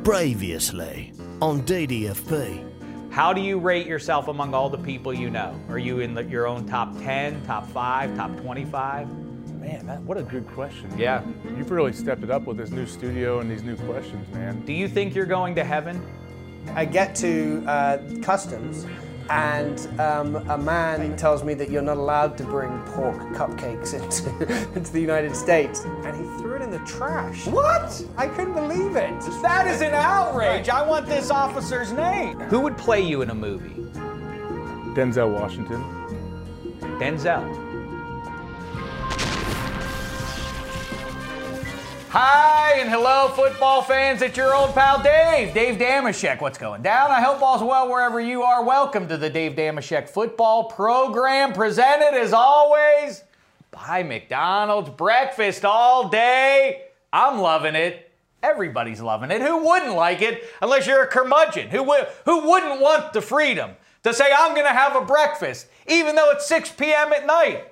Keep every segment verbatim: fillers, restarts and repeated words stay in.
Previously on D D F P. How do you rate yourself among all the people you know? Are you in the, your own top ten, top five, top twenty-five? Man, that, what a good question. Yeah. You've really stepped it up with this new studio and these new questions, man. Do you think you're going to heaven? I get to uh, customs, and um, a man tells me that you're not allowed to bring pork cupcakes into, into the United States, and he threw it in the trash. What? I couldn't believe it. That is an outrage. I want this officer's name. Who would play you in a movie? Denzel Washington. Denzel. Hi and hello, football fans. It's your old pal Dave, Dave Dameshek. What's going down? I hope all's well wherever you are. Welcome to the Dave Dameshek football program, presented as always by McDonald's. Breakfast all day. I'm loving it. Everybody's loving it. Who wouldn't like it unless you're a curmudgeon? Who, w- who wouldn't want the freedom to say, I'm going to have a breakfast, even though it's six p.m. at night?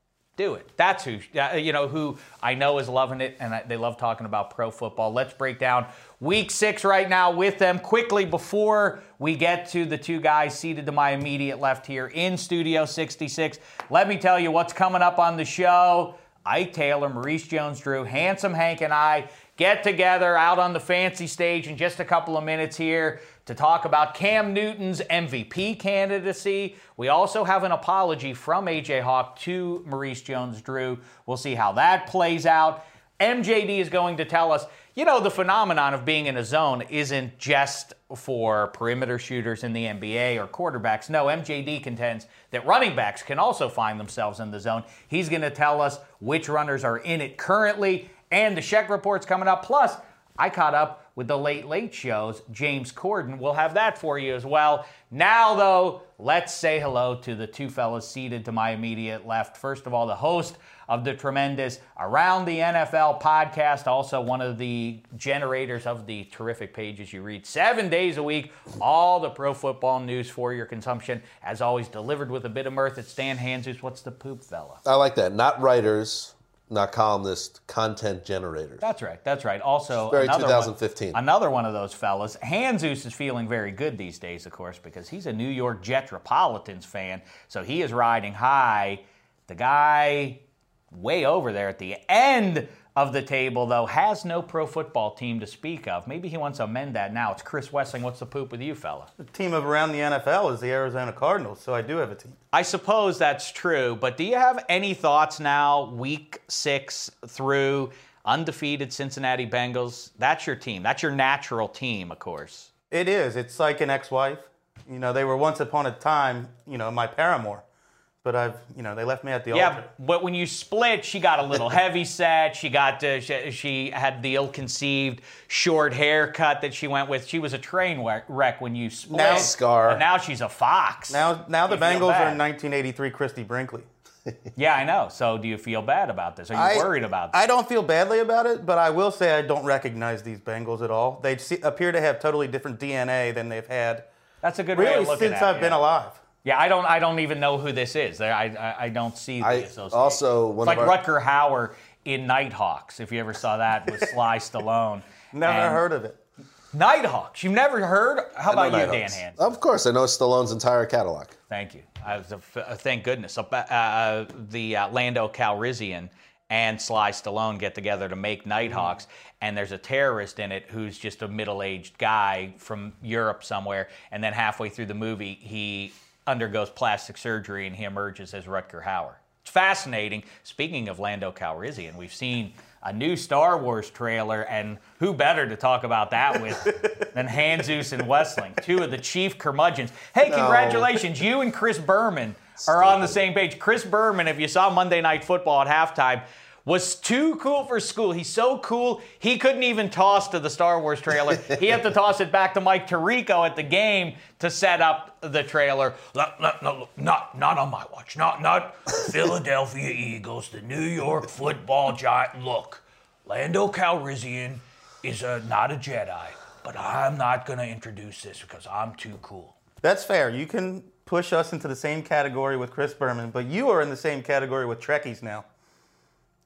Do it. That's who, uh, you know, who I know is loving it, and I, they love talking about pro football. Let's break down week six right now with them quickly before we get to the two guys seated to my immediate left here in Studio sixty-six. Let me tell you what's coming up on the show. Ike Taylor, Maurice Jones-Drew, Handsome Hank, and I get together out on the fancy stage in just a couple of minutes here to talk about Cam Newton's M V P candidacy. We also have an apology from A J Hawk to Maurice Jones-Drew. We'll see how that plays out. M J D is going to tell us, you know, the phenomenon of being in a zone isn't just for perimeter shooters in the N B A or quarterbacks. No, M J D contends that running backs can also find themselves in the zone. He's going to tell us which runners are in it currently, and the Sheck Report's coming up. Plus, I caught up with the Late Late Show's James Corden. We'll have that for you as well. Now, though, let's say hello to the two fellas seated to my immediate left. First of all, the host of the tremendous Around the N F L podcast, also one of the generators of the terrific pages you read seven days a week, all the pro football news for your consumption. As always, delivered with a bit of mirth. It's Dan Hanzus. What's the poop, fella? I like that. Not writers, not columnists, content generators. That's right. That's right. Also, very another twenty fifteen. One, another one of those fellas. Hanzus is feeling very good these days, of course, because he's a New York Jetropolitans fan, so he is riding high. The guy way over there at the end of the table, though, has no pro football team to speak of. Maybe he wants to amend that now. It's Chris Wessling. What's the poop with you, fella? The team of Around the N F L is the Arizona Cardinals, so I do have a team. I suppose that's true, but do you have any thoughts now, week six through undefeated Cincinnati Bengals? That's your team. That's your natural team, of course. It is. It's like an ex-wife. You know, they were once upon a time, you know, my paramour. But I've, you know, they left me at the yeah, altar. Yeah, but when you split, she got a little heavy set. She got, uh, she, she had the ill-conceived short haircut that she went with. She was a train wreck when you split. Now, Scar. And now she's a fox. Now, now the Bengals are nineteen eighty-three Christy Brinkley. Yeah, I know. So do you feel bad about this? Are you I, worried about this? I don't feel badly about it, but I will say I don't recognize these Bengals at all. They see, appear to have totally different D N A than they've had. That's a good really way of looking at it. since I've yeah. been alive. Yeah, I don't. I don't even know who this is. I I, I don't see the I association. also one it's like of our... Rutger Hauer in Nighthawks. If you ever saw that with Sly Stallone. Never and heard of it. Nighthawks. You've never heard? How about you, Nighthawks. Dan Hand? Of course, I know Stallone's entire catalog. Thank you. I was a, uh, thank goodness. Uh, uh, the uh, Lando Calrissian and Sly Stallone get together to make Nighthawks, and there's a terrorist in it who's just a middle-aged guy from Europe somewhere, and then halfway through the movie, he undergoes plastic surgery and he emerges as Rutger Hauer. It's fascinating. Speaking of Lando Calrissian, we've seen a new Star Wars trailer, and who better to talk about that with than Hanzus and Wessling, two of the chief curmudgeons. Hey, congratulations. No. You and Chris Berman are on the same page. Chris Berman, if you saw Monday Night Football at halftime, was too cool for school. He's so cool, he couldn't even toss to the Star Wars trailer. He had to toss it back to Mike Tirico at the game to set up the trailer. Not, not, not, not, not on my watch. Not, not Philadelphia Eagles, the New York football giant. Look, Lando Calrissian is a, not a Jedi, but I'm not going to introduce this because I'm too cool. That's fair. You can push us into the same category with Chris Berman, but you are in the same category with Trekkies now.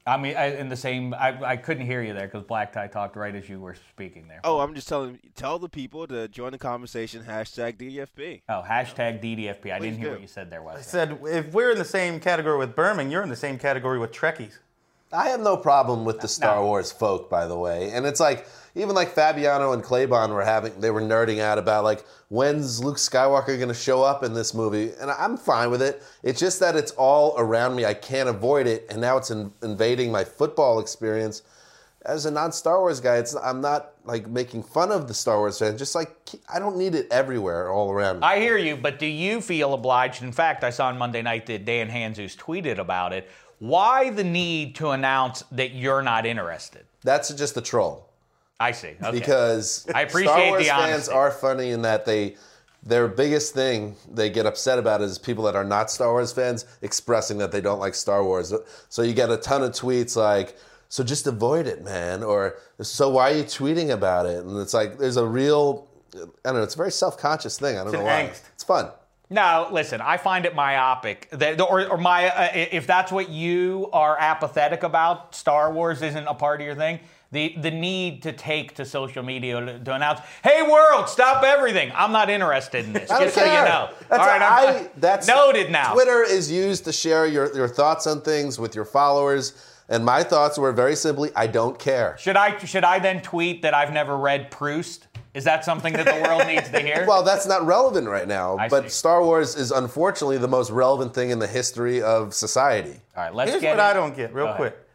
I mean, I, in the same, I, I couldn't hear you there because Black Tie talked right as you were speaking there. Oh, I'm just telling, tell the people to join the conversation, hashtag D D F P. Oh, hashtag D D F P. I Please didn't hear do. what you said there, I Wesley. said, if we're in the same category with Berman, you're in the same category with Trekkies. I have no problem with the Star No. Wars folk, by the way. And it's like, even like Fabiano and Claybon were having, they were nerding out about like, when's Luke Skywalker going to show up in this movie? And I'm fine with it. It's just that it's all around me. I can't avoid it. And now it's in, invading my football experience. As a non-Star Wars guy, it's I'm not like making fun of the Star Wars fans. Just like, I don't need it everywhere, all around me. I hear you, but do you feel obliged? In fact, I saw on Monday night that Dan Hanzus tweeted about it. Why the need to announce that you're not interested? That's just a troll. I see. Okay. Because I appreciate Star Wars the fans honesty. are funny in that they, their biggest thing they get upset about is people that are not Star Wars fans expressing that they don't like Star Wars. So you get a ton of tweets like, so just avoid it, man, or so why are you tweeting about it? And it's like, there's a real, I don't know, it's a very self-conscious thing. I don't It's know an why. angst. It's fun. No, listen, I find it myopic. That, or, or my, uh, if that's what you are apathetic about, Star Wars isn't a part of your thing. The the need to take to social media to, to announce, "Hey world, stop everything! I'm not interested in this." I don't Just so you care. know. That's All right, a- I'm I- that's noted now. Twitter is used to share your, your thoughts on things with your followers, and my thoughts were very simply, I don't care. Should I should I then tweet that I've never read Proust? Is that something that the world needs to hear? Well, that's not relevant right now, I but see. Star Wars is unfortunately the most relevant thing in the history of society. All right, let's Here's get what it. I don't get, real Go ahead. quick.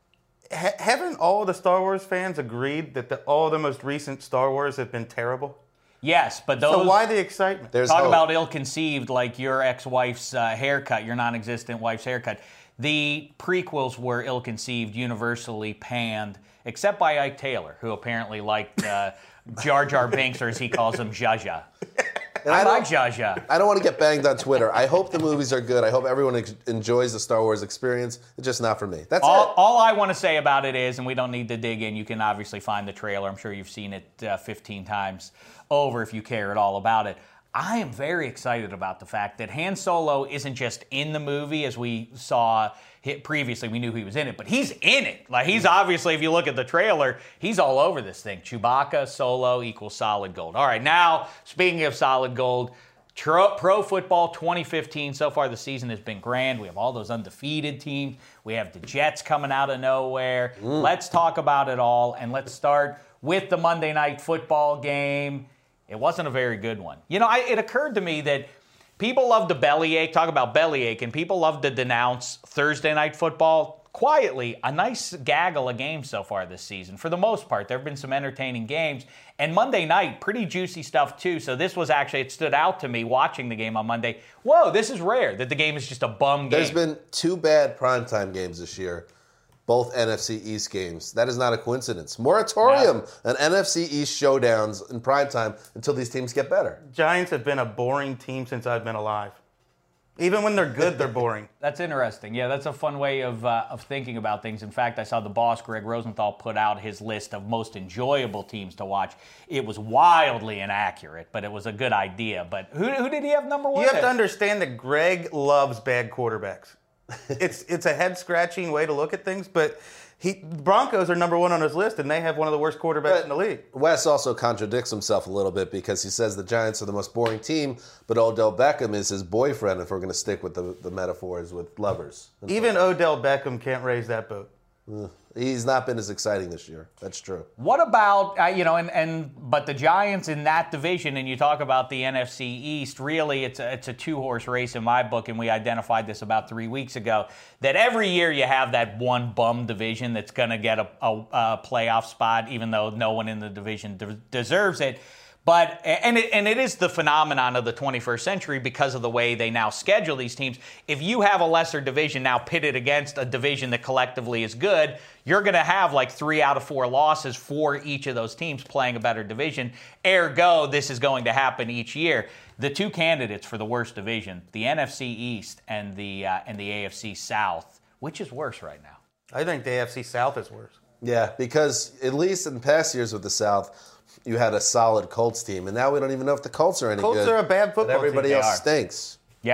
Ha- haven't all the Star Wars fans agreed that the, all the most recent Star Wars have been terrible? Yes, but those. So why the excitement? There's Talk hope. about ill-conceived, like your ex-wife's uh, haircut, your non-existent wife's haircut. The prequels were ill-conceived, universally panned, except by Ike Taylor, who apparently liked uh, Jar Jar Binks, or as he calls him, Zsa Zsa. And I don't- like Zsa Zsa. I don't want to get banged on Twitter. I hope the movies are good. I hope everyone ex- enjoys the Star Wars experience. It's just not for me. That's All, it. all I want to say about it is, and we don't need to dig in, you can obviously find the trailer. I'm sure you've seen it uh, fifteen times over if you care at all about it. I am very excited about the fact that Han Solo isn't just in the movie, as we saw hit previously. We knew he was in it, but he's in it. Like, he's obviously, if you look at the trailer, he's all over this thing. Chewbacca, Solo equals solid gold. All right, now, speaking of solid gold, Tro- Pro Football twenty fifteen, so far the season has been grand. We have all those undefeated teams. We have the Jets coming out of nowhere. Let's talk about it all, and let's start with the Monday Night Football game. It wasn't a very good one. You know, I, it occurred to me that people love to bellyache, talk about bellyache, and people love to denounce Thursday Night Football. Quietly, a nice gaggle of games so far this season. For the most part, there have been some entertaining games. And Monday night, pretty juicy stuff too. So this was actually, it stood out to me watching the game on Monday. Whoa, this is rare that the game is just a bum game. There's been two bad primetime games this year, both N F C East games. That is not a coincidence. Moratorium on N F C East showdowns in primetime until these teams get better. Giants have been a boring team since I've been alive. Even when they're good, they're boring. That's interesting. Yeah, that's a fun way of uh, of thinking about things. In fact, I saw the boss, Greg Rosenthal, put out his list of most enjoyable teams to watch. It was wildly inaccurate, but it was a good idea. But who, who did he have number one? You have to understand that Greg loves bad quarterbacks. It's it's a head-scratching way to look at things, but he Broncos are number one on his list, and they have one of the worst quarterbacks But in the league. Wes also contradicts himself a little bit because he says the Giants are the most boring team, but Odell Beckham is his boyfriend, if we're going to stick with the, the metaphors with lovers. Even Odell Beckham can't raise that boat. He's not been as exciting this year. That's true. What about, uh, you know, and, and but the Giants in that division, and you talk about the N F C East, really it's a, it's a two-horse race in my book, and we identified this about three weeks ago, that every year you have that one bum division that's going to get a, a, a playoff spot, even though no one in the division de- deserves it. But, and it, and it is the phenomenon of the twenty-first century because of the way they now schedule these teams. If you have a lesser division now pitted against a division that collectively is good, you're going to have like three out of four losses for each of those teams playing a better division. Ergo, this is going to happen each year. The two candidates for the worst division, the N F C East and the uh, and the A F C South, which is worse right now? I think the A F C South is worse. Yeah, because at least in past years with the South, you had a solid Colts team, and now we don't even know if the Colts are any Colts good. are a bad football but everybody team. else They are. stinks. Yep.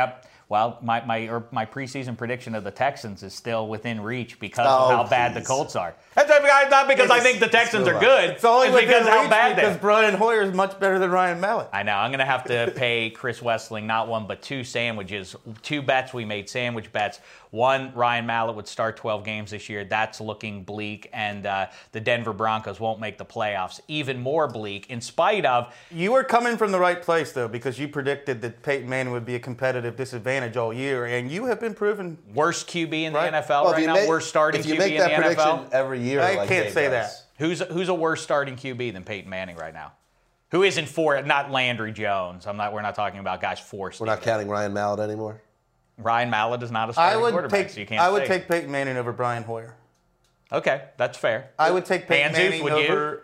Well, my my or my preseason prediction of the Texans is still within reach because Oh, of how bad the please. Colts are. That's not because I think the Texans are good. It's only it's because within how reach bad they because are. Brian Hoyer is much better than Ryan Mallett. I know. I'm going to have to pay Chris Wessling not one but two sandwiches. Two bets. We made sandwich bets. One, Ryan Mallett would start twelve games this year. That's looking bleak. And uh, the Denver Broncos won't make the playoffs. Even more bleak, in spite of... You were coming from the right place, though, because you predicted that Peyton Manning would be a competitive disadvantage all year, and you have been proven... Worst Q B in the Right. N F L Well, if right you now. make- Worst starting if you Q B make in that the N F prediction L. every year, I like can't Dave say does. that. Who's who's a worse starting Q B than Peyton Manning right now? Who isn't for not Landry Jones? I'm not. We're not talking about guys forced. We're not counting Ryan Mallett anymore. Ryan Mallett is not a I starting would quarterback, take so you can't. I would say. take Peyton Manning over Brian Hoyer. Okay, that's fair. I would take Peyton Hanzus, Manning would you? over...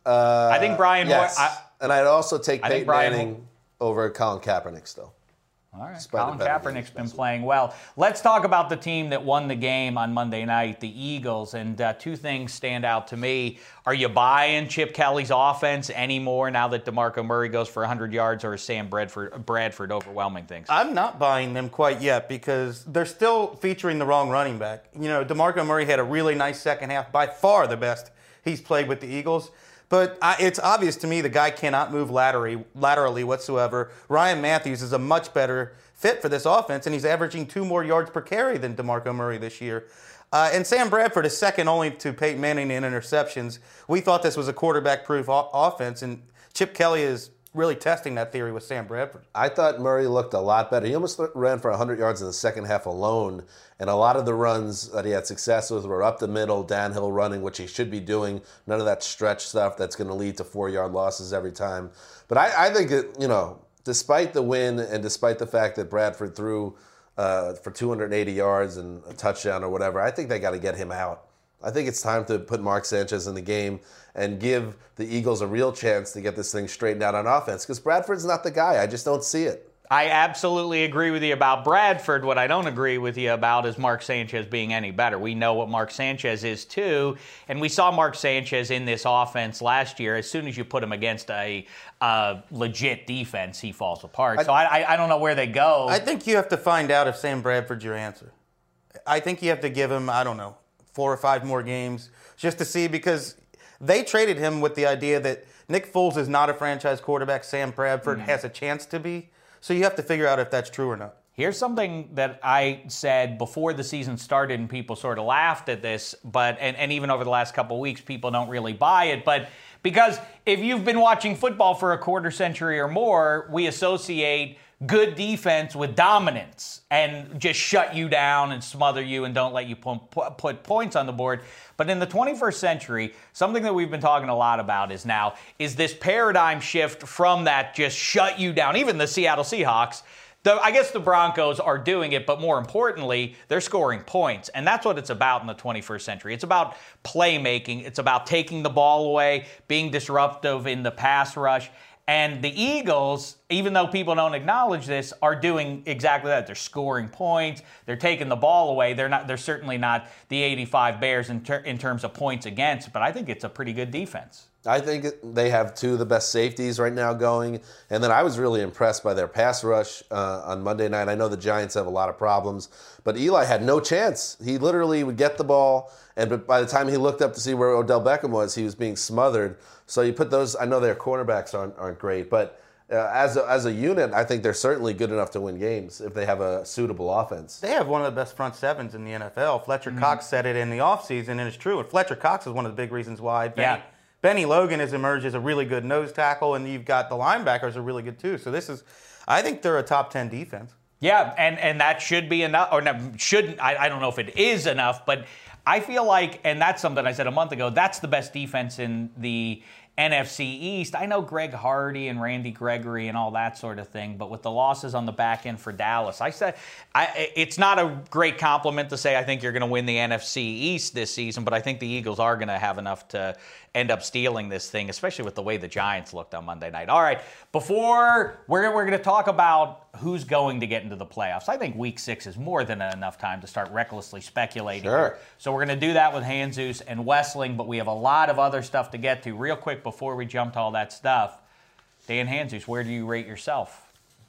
I think Brian Yes. Hoyer. I, and I'd also take I think Peyton Brian Manning over Colin Kaepernick still. All right, Despite Colin the better Kaepernick's games. been playing well. Let's talk about the team that won the game on Monday night, the Eagles. And uh, two things stand out to me. Are you buying Chip Kelly's offense anymore now that DeMarco Murray goes for one hundred yards, or is Sam Bradford, Bradford overwhelming things? I'm not buying them quite yet because they're still featuring the wrong running back. You know, DeMarco Murray had a really nice second half, by far the best he's played with the Eagles. But I, it's obvious to me the guy cannot move laterally, laterally whatsoever. Ryan Matthews is a much better fit for this offense, and he's averaging two more yards per carry than DeMarco Murray this year. Uh, and Sam Bradford is second only to Peyton Manning in interceptions. We thought this was a quarterback-proof o- offense, and Chip Kelly is really testing that theory with Sam Bradford. I thought Murray looked a lot better. He almost ran for one hundred yards in the second half alone, and a lot of the runs that he had success with were up the middle, downhill running, which he should be doing. None of that stretch stuff that's going to lead to four-yard losses every time. But I, I think, it, you know, despite the win and despite the fact that Bradford threw uh, for two hundred eighty yards and a touchdown or whatever, I think they got to get him out. I think it's time to put Mark Sanchez in the game and give the Eagles a real chance to get this thing straightened out on offense, because Bradford's not the guy. I just don't see it. I absolutely agree with you about Bradford. What I don't agree with you about is Mark Sanchez being any better. We know what Mark Sanchez is too, and we saw Mark Sanchez in this offense last year. As soon as you put him against a uh, legit defense, he falls apart. So I, I, I don't know where they go. I think you have to find out if Sam Bradford's your answer. I think you have to give him, I don't know, four or five more games just to see, because they traded him with the idea that Nick Foles is not a franchise quarterback. Sam Bradford mm. has a chance to be. So you have to figure out if that's true or not. Here's something that I said before the season started, and people sort of laughed at this, but and, and even over the last couple of weeks, people don't really buy it. But because if you've been watching football for a quarter century or more, we associate good defense with dominance and just shut you down and smother you and don't let you put points on the board. But in the twenty-first century, something that we've been talking a lot about is now is this paradigm shift from that just shut you down. Even the Seattle Seahawks, the, I guess the Broncos are doing it, but more importantly, they're scoring points. And that's what it's about in the twenty-first century. It's about playmaking. It's about taking the ball away, being disruptive in the pass rush. And the Eagles, even though people don't acknowledge this, are doing exactly that. They're scoring points. They're taking the ball away. They're not. They're certainly not the eighty-five Bears in, ter- in terms of points against, but I think it's a pretty good defense. I think they have two of the best safeties right now going. And then I was really impressed by their pass rush uh, on Monday night. I know the Giants have a lot of problems, but Eli had no chance. He literally would get the ball, and by the time he looked up to see where Odell Beckham was, he was being smothered. So you put those, I know their cornerbacks aren't, aren't great, but uh, as, a, as a unit, I think they're certainly good enough to win games if they have a suitable offense. They have one of the best front sevens in the N F L. Fletcher mm-hmm. Cox said it in the offseason, and it's true. And Fletcher Cox is one of the big reasons why Benny, yeah. Benny Logan has emerged as a really good nose tackle, and you've got the linebackers are really good too. So this is, I think they're a top ten defense. Yeah, and, and that should be enough, or no, shouldn't, I, I don't know if it is enough, but I feel like, and that's something I said a month ago, that's the best defense in the N F C East. I know Greg Hardy and Randy Gregory and all that sort of thing, but with the losses on the back end for Dallas, I said I, it's not a great compliment to say I think you're going to win the N F C East this season, but I think the Eagles are going to have enough to end up stealing this thing, especially with the way the Giants looked on Monday night. All right, before we're, we're going to talk about who's going to get into the playoffs, I think week six is more than enough time to start recklessly speculating. Sure. So we're going to do that with Hanzus and Wessling, but we have a lot of other stuff to get to. Real quick before we jump to all that stuff, Dan Hanzus, where do you rate yourself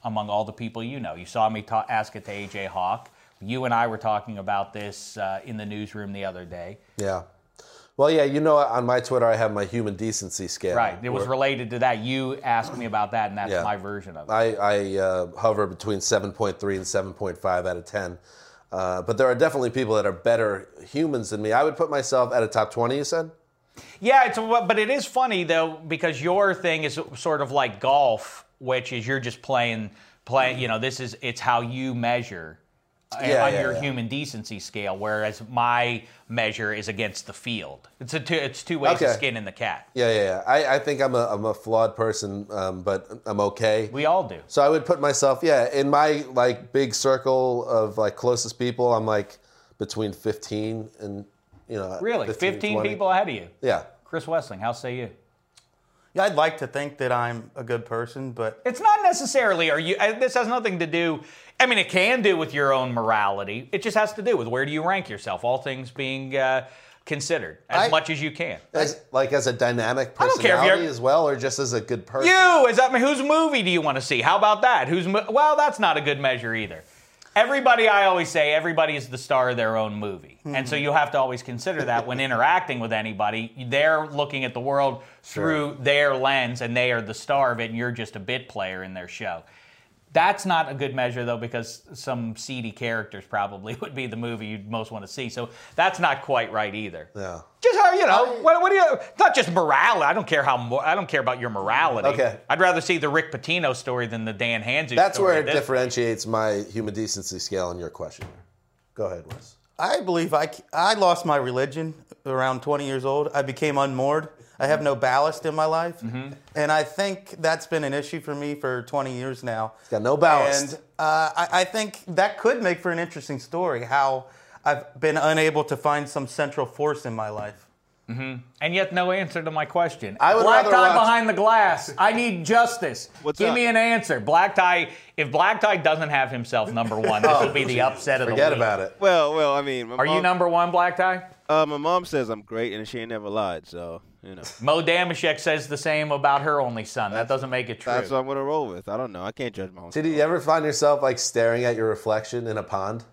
among all the people you know? You saw me ta- ask it to A J Hawk. You and I were talking about this uh, in the newsroom the other day. Yeah. Well, yeah, you know, on my Twitter, I have my human decency scale. Right. It was related to that. You asked me about that, and that's Yeah. my version of it. I, I uh, hover between seven point three and seven point five out of ten. Uh, but there are definitely people that are better humans than me. I would put myself at a top twenty, you said? Yeah, it's but it is funny though because your thing is sort of like golf, which is you're just playing, playing. You know, this is it's how you measure uh, Yeah, on yeah, your yeah. human decency scale, whereas my measure is against the field. It's a two, it's two ways Okay. of skinning the cat. Yeah, yeah, yeah. I, I think I'm a, I'm a flawed person, um, but I'm okay. We all do. So I would put myself, yeah, in my like big circle of like closest people, I'm like between fifteen and, you know. Really, fifteen twenty. people ahead of you. Yeah. Chris Wessling, how say you? Yeah, I'd like to think that I'm a good person, but It's not necessarily, are you, uh, this has nothing to do, I mean, it can do with your own morality. It just has to do with where do you rank yourself, all things being uh, considered, as I- much as you can. As, like as a dynamic I don't care if personality you're- as well, or just as a good person? You, is that, I mean, whose movie do you want to see? How about that? Who's mo- Well, that's not a good measure either. Everybody, I always say, everybody is the star of their own movie. And so you have to always consider that when interacting with anybody, they're looking at the world through their lens and they are the star of it and you're just a bit player in their show. That's not a good measure, though, because some seedy characters probably would be the movie you'd most want to see. So that's not quite right either. Yeah. Just how, you know, what, what do you, not just morality. I don't care how, mo- I don't care about your morality. Okay. I'd rather see the Rick Pitino story than the Dan Hanzu That's story. where it This- differentiates my human decency scale and your question. Go ahead, Wes. I believe I, I lost my religion around twenty years old. I became unmoored. I have no ballast in my life. Mm-hmm. And I think that's been an issue for me for twenty years now. It's got no ballast. And uh, I, I think that could make for an interesting story, how I've been unable to find some central force in my life. And yet no answer to my question. I would Black rather tie watch- behind the glass. I need justice. What's Give up? me an answer. Black tie, if Black tie doesn't have himself number one, this will be the upset of the Forget week. about it. Well, well, I mean, my Are you mom, number one, Black tie? Uh, my mom says I'm great, and she ain't never lied. So you know, Mo Damashek says the same about her only son. That doesn't make it true. that's what I'm gonna roll with. I don't know. I can't judge my own. Did you ever find yourself like staring at your reflection in a pond?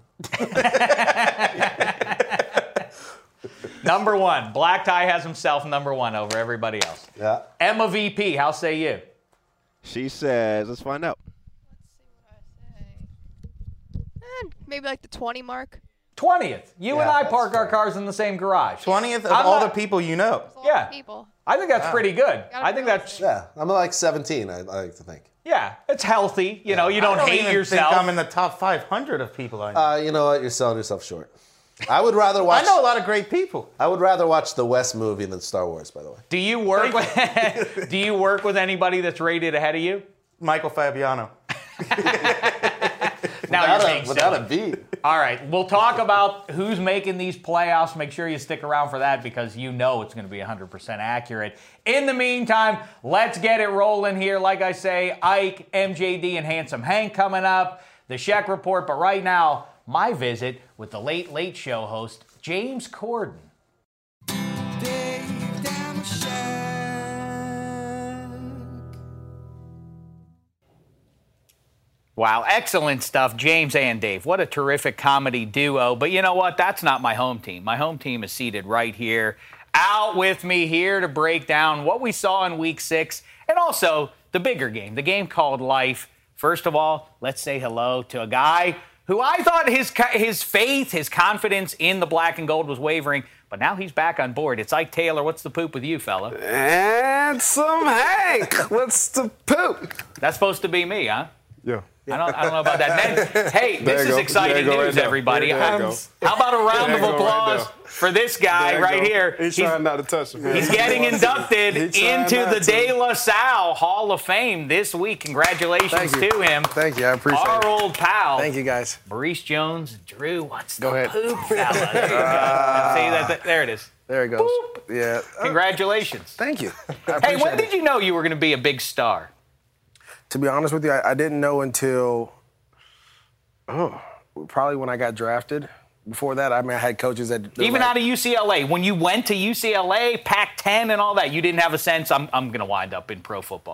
Number one. Black tie has himself number one over everybody else. Yeah. Emma V P, how say you? She says, "Let's find out." Let's see what I say. Eh, maybe like the twenty mark. twentieth. You Yeah, and I that's park our fair. cars in the same garage. twentieth of I'm all not- the people you know. There's a lot Yeah. of people. I think that's pretty good. Gotta I think be that's, Yeah. I'm like seventeen, I, I like to think. yeah, it's healthy. You know, you don't, I don't hate even yourself. think I'm in the top five hundred of people I know. Uh, you know what? You're selling yourself short. I would rather I watch. know a lot of great people. I would rather watch the West movie than Star Wars. By the way. Do you work with Do you work with anybody that's rated ahead of you? Michael Fabiano. Now Without you're a, being without silly. a beat. All right, we'll talk about who's making these playoffs. Make sure you stick around for that because you know it's going to be one hundred percent accurate. In the meantime, let's get it rolling here. Like I say, Ike, M J D, and Handsome Hank coming up. The Sheck Report. But right now, my visit with the Late Late Show host, James Corden. Wow, excellent stuff, James and Dave. What a terrific comedy duo. But you know what? That's not my home team. My home team is seated right here, out with me here to break down what we saw in week six and also the bigger game, the game called life. First of all, let's say hello to a guy who I thought his his faith, his confidence in the black and gold was wavering, but now he's back on board. It's Ike Taylor. What's the poop with you, fella? Handsome Hank, what's the poop? That's supposed to be me, huh? Yeah. I don't, I don't know about that. Then, hey, There this you is go. exciting There you go news, right now. everybody. There you go. Um, How about a round There of you go right applause now. for this guy There you right go. here? He's trying not to touch him. He's getting inducted He's trying into not the to. De La Salle Hall of Fame this week. Congratulations Thank you. to him. Thank you, I appreciate Our it. old pal. Thank you, guys. Maurice Jones. Drew, what's Go the ahead. poop, fella? There you go. See, that, that- there it is. There it goes. Yeah. Uh, Congratulations. thank you. I Hey, appreciate when it. did you know you were going to be a big star? To be honest with you, I, I didn't know until oh, probably when I got drafted. Before that, I mean, I had coaches that they're Even like, out of U C L A, when you went to U C L A, Pac ten and all that, you didn't have a sense, I'm, I'm going to wind up in pro football.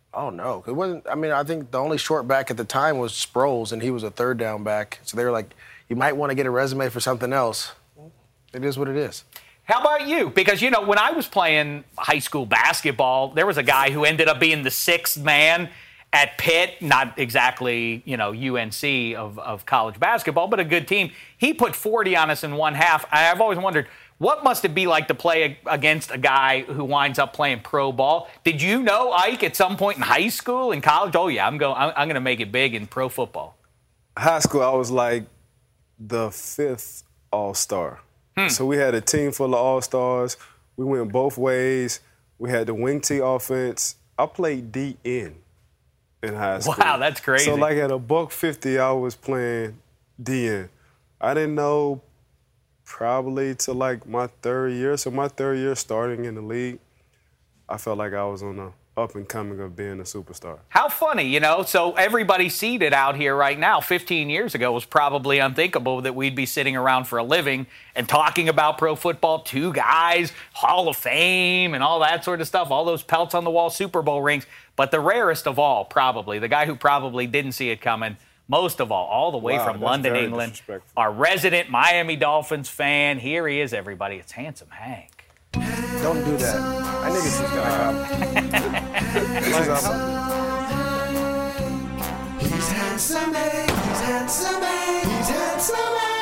Oh, no. It wasn't. I mean, I think the only short back at the time was Sproles, and he was a third down back. So they were like, you might want to get a resume for something else. It is what it is. How about you? Because, you know, when I was playing high school basketball, there was a guy who ended up being the sixth man at Pitt, not exactly, you know, U N C of, of college basketball, but a good team. He put forty on us in one half. I've always wondered, what must it be like to play against a guy who winds up playing pro ball? Did you know, Ike, at some point in high school, in college, oh, yeah, I'm going I'm, I'm going to make it big in pro football? High school, I was like the fifth all-star. Hmm. So we had a team full of all-stars. We went both ways. We had the wing T offense. I played D N in high school. Wow, that's crazy. So like at a buck fifty, I was playing D N. I didn't know probably to like my third year. So my third year starting in the league, I felt like I was on the up and coming of being a superstar. How funny, you know? So everybody seated out here right now, fifteen years ago, was probably unthinkable that we'd be sitting around for a living and talking about pro football. Two guys, Hall of Fame, and all that sort of stuff. All those pelts on the wall, Super Bowl rings. But the rarest of all, probably, the guy who probably didn't see it coming, most of all, all the way Wow, from that's London, very England, disrespectful. our resident Miami Dolphins fan. Here he is, everybody. It's Handsome Hank. Don't do that. I knew this was going to come. This is awesome. He's handsome, Hank. He's handsome, Hank. He's handsome,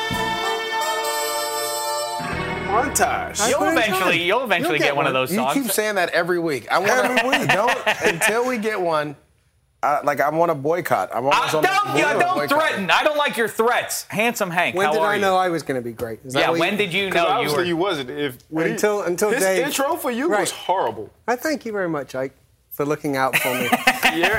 Hank. Montage. You'll eventually, you'll eventually You'll get, one of those songs. You keep saying that every week. I want every week. Don't until we get one. I, like I want to boycott. I'm almost Uh, on the don't border yeah, of don't boycotting. threaten. I don't like your threats. Handsome Hank, When how did are I you? know I was going to be great? Is that Yeah, what when you, did you Because know you obviously were? you wasn't. If when he- Until- until his Dave- intro for you Right. was horrible. I thank you very much, Ike, for looking out for me. You're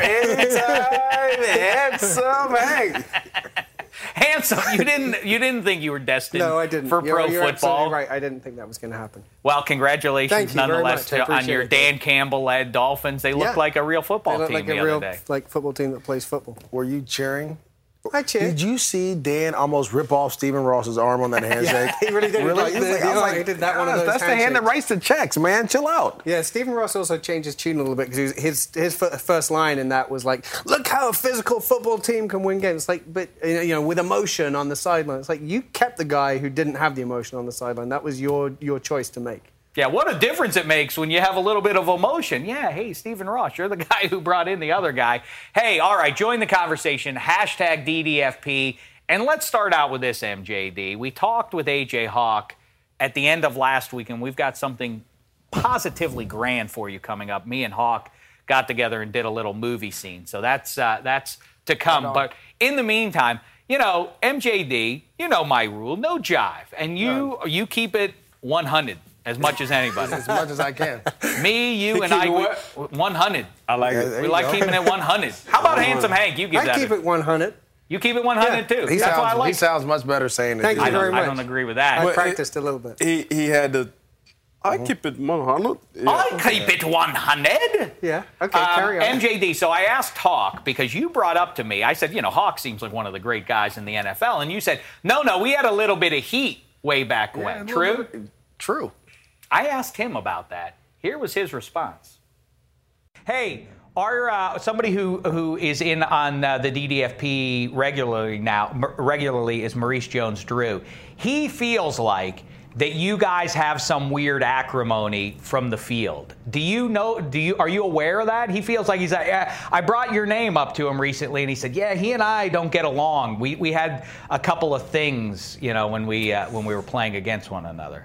anytime handsome Hank. Handsome, you didn't you didn't think you were destined No, I didn't. for you're, pro you're football. absolutely right. I didn't think that was going to happen. Well, congratulations Thank you very nonetheless much. I on your appreciate it. Dan Campbell-led Dolphins. They look Yeah. like a real football They look team like the a other real day. like football team that plays football. Were you cheering? I cheered. Did you see Dan almost rip off Stephen Ross's arm on that handshake? he really did. Really? Like, He was like- you I was know, like, he did that one of "Gosh, those that's the hand that handshakes." writes the checks, man. Chill out. Yeah, Stephen Ross also changed his tune a little bit because his his fir- first line in that was like, "Look how a physical football team can win games." It's like, but you know, with emotion on the sideline. It's like you kept the guy who didn't have the emotion on the sideline. That was your your choice to make. Yeah, what a difference it makes when you have a little bit of emotion. Yeah, hey, Stephen Ross, you're the guy who brought in the other guy. Hey, all right, join the conversation. Hashtag D D F P. And let's start out with this, M J D. We talked with A J Hawk at the end of last week, and we've got something positively grand for you coming up. Me and Hawk got together and did a little movie scene. So that's uh, that's to come. But in the meantime, you know, M J D, you know my rule, no jive. And you you keep it one hundred as much as anybody. As much as I can. Me, you, and keep I, it we- what? one hundred. I like Yeah, it. there We you like go. keeping it one hundred. How about Handsome Hank? You give I that. keep a- it one hundred. You keep it one hundred too. He That's sounds, what I like. he sounds much better saying it. Thank than I you you. don't, very I much. don't agree with that. I But it- practiced a little bit. He he had to. I keep it one hundred. I keep it one hundred. Yeah. Okay. Um, carry on. M J D, so I asked Hawk, because you brought up to me, I said, you know, Hawk seems like one of the great guys in the N F L. And you said, no, no, we had a little bit of heat way back Yeah, a when. little True? bit. True. I asked him about that. Here was his response. Hey, our uh, somebody who who is in on uh, the D D F P regularly now m- regularly is Maurice Jones-Drew. He feels like that you guys have some weird acrimony from the field. Do you know? Do you are you aware of that? He feels like he's like, yeah, I brought your name up to him recently, and he said, yeah, he and I don't get along. We we had a couple of things, you know, when we uh, when we were playing against one another.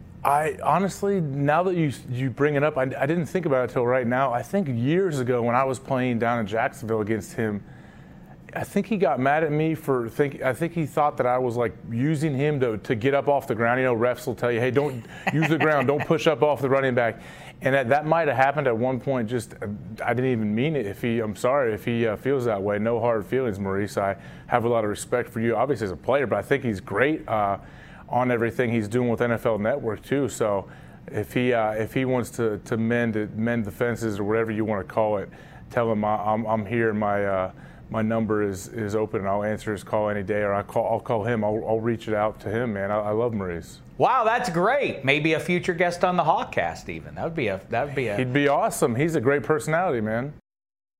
I honestly, now that you you bring it up, I, I didn't think about it until right now. I think years ago when I was playing down in Jacksonville against him, I think he got mad at me for think. I think he thought that I was like using him to, to get up off the ground. You know, refs will tell you, hey, don't use the ground, don't push up off the running back. And that, that might have happened at one point. Just I didn't even mean it. If he, I'm sorry if he uh, feels that way. No hard feelings, Maurice. I have a lot of respect for you, obviously as a player, but I think he's great uh, on everything he's doing with N F L Network too. So if he uh, if he wants to to mend it, mend the fences or whatever you want to call it, tell him I, I'm I'm here. My uh, my number is, is open, and I'll answer his call any day, or I call I'll call him. I'll, I'll reach it out to him, man. I, I love Maurice. Wow, that's great. Maybe a future guest on the Hawkcast, even. That would be a that would be a. He'd be awesome. He's a great personality, man.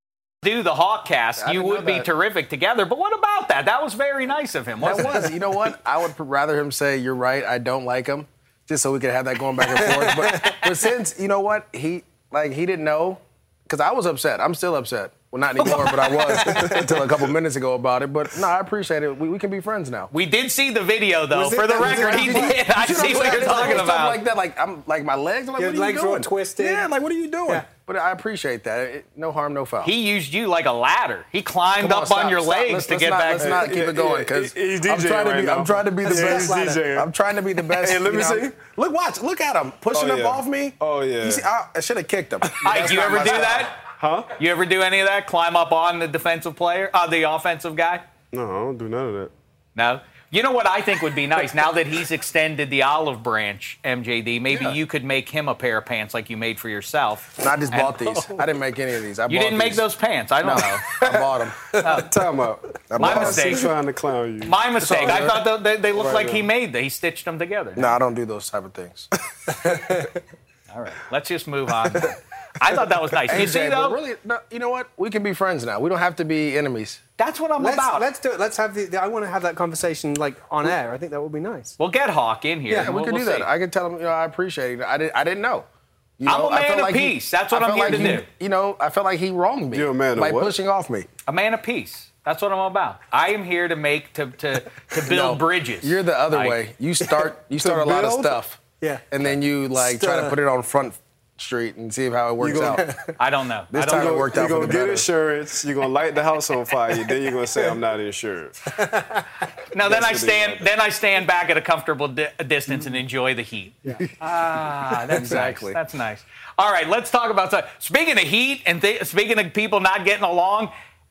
do the Hawkcast. I You didn't know would be that. terrific together. But what about that? That was very nice of him, That wasn't was. it? You know what? I would rather him say, "You're right. I don't like him," just so we could have that going back and forth. But, but since you know what, he like he didn't know, because I was upset. I'm still upset. Well, not anymore, but I was until a couple minutes ago about it. But no, I appreciate it. We, we can be friends now. We did see the video, though. Was it- For the was it- record, he did you- did. I you know see what what I'm you're saying? talking Stuff about. like that, like I'm like my legs. I'm like, Your what are legs you were doing? twisted. Yeah, like what are you doing? Yeah. But I appreciate that. It, no harm, no foul. He used you like a ladder. He climbed Come on, up stop, on your stop. legs Let's- to let's get not, back. Let's not keep it going because He- he's I'm DJing trying to right be. now. I'm trying to be the Yeah, best. he's DJing. I'm trying to be the best. Hey, let me you know. see. Look, watch. Look at him pushing Oh, up yeah. off me. Oh, yeah. You see, I, I should have kicked him. Ike, That's you not ever my do style. that? Huh? You ever do any of that? Climb up on the defensive player, uh, the offensive guy? No, I don't do none of that. No. You know what I think would be nice now that he's extended the olive branch, M J D. Maybe Yeah. you could make him a pair of pants like you made for yourself. I just And- bought these. I didn't make any of these. I You bought didn't make these. those pants. I don't No, know. I bought them. Time out. My bought mistake. He's trying to clown you. My mistake. I good. thought they, they looked Right like now. he made them. He stitched them together. No, I don't do those type of things. All right. Let's just move on. I thought that was nice. You A J, see, but though, really, no, you know what? We can be friends now. We don't have to be enemies. that's what I'm Let's, about. let's do it. Let's have the, the. I want to have that conversation like on air. I think that would be nice. We'll get Hawk in here. Yeah, and we we'll, can we'll do see. that. I can tell him, you know, I appreciate it. I didn't, I didn't know. You I'm know, a I man felt of like he- peace. That's what I I'm felt here like to he- do. You know, I felt like he wronged me. You're a man of by what? pushing off me. A man of peace. That's what I'm about. I am here to make to to, to build No, bridges. You're the other Like, way. You start, you start a lot of build? stuff. Yeah. And then you like try to Stir. put it on Front Street and see how it works gonna- out. I don't know. This I don't time know. it worked You're out for gonna the get better. insurance. You're gonna light the house on fire. Then you're gonna say I'm not insured. No, then I what it stand. is. Then I stand back at a comfortable di- distance and enjoy the heat. Ah, that's Exactly. nice. That's nice. All right, let's talk about some. Speaking of heat and th- speaking of people not getting along,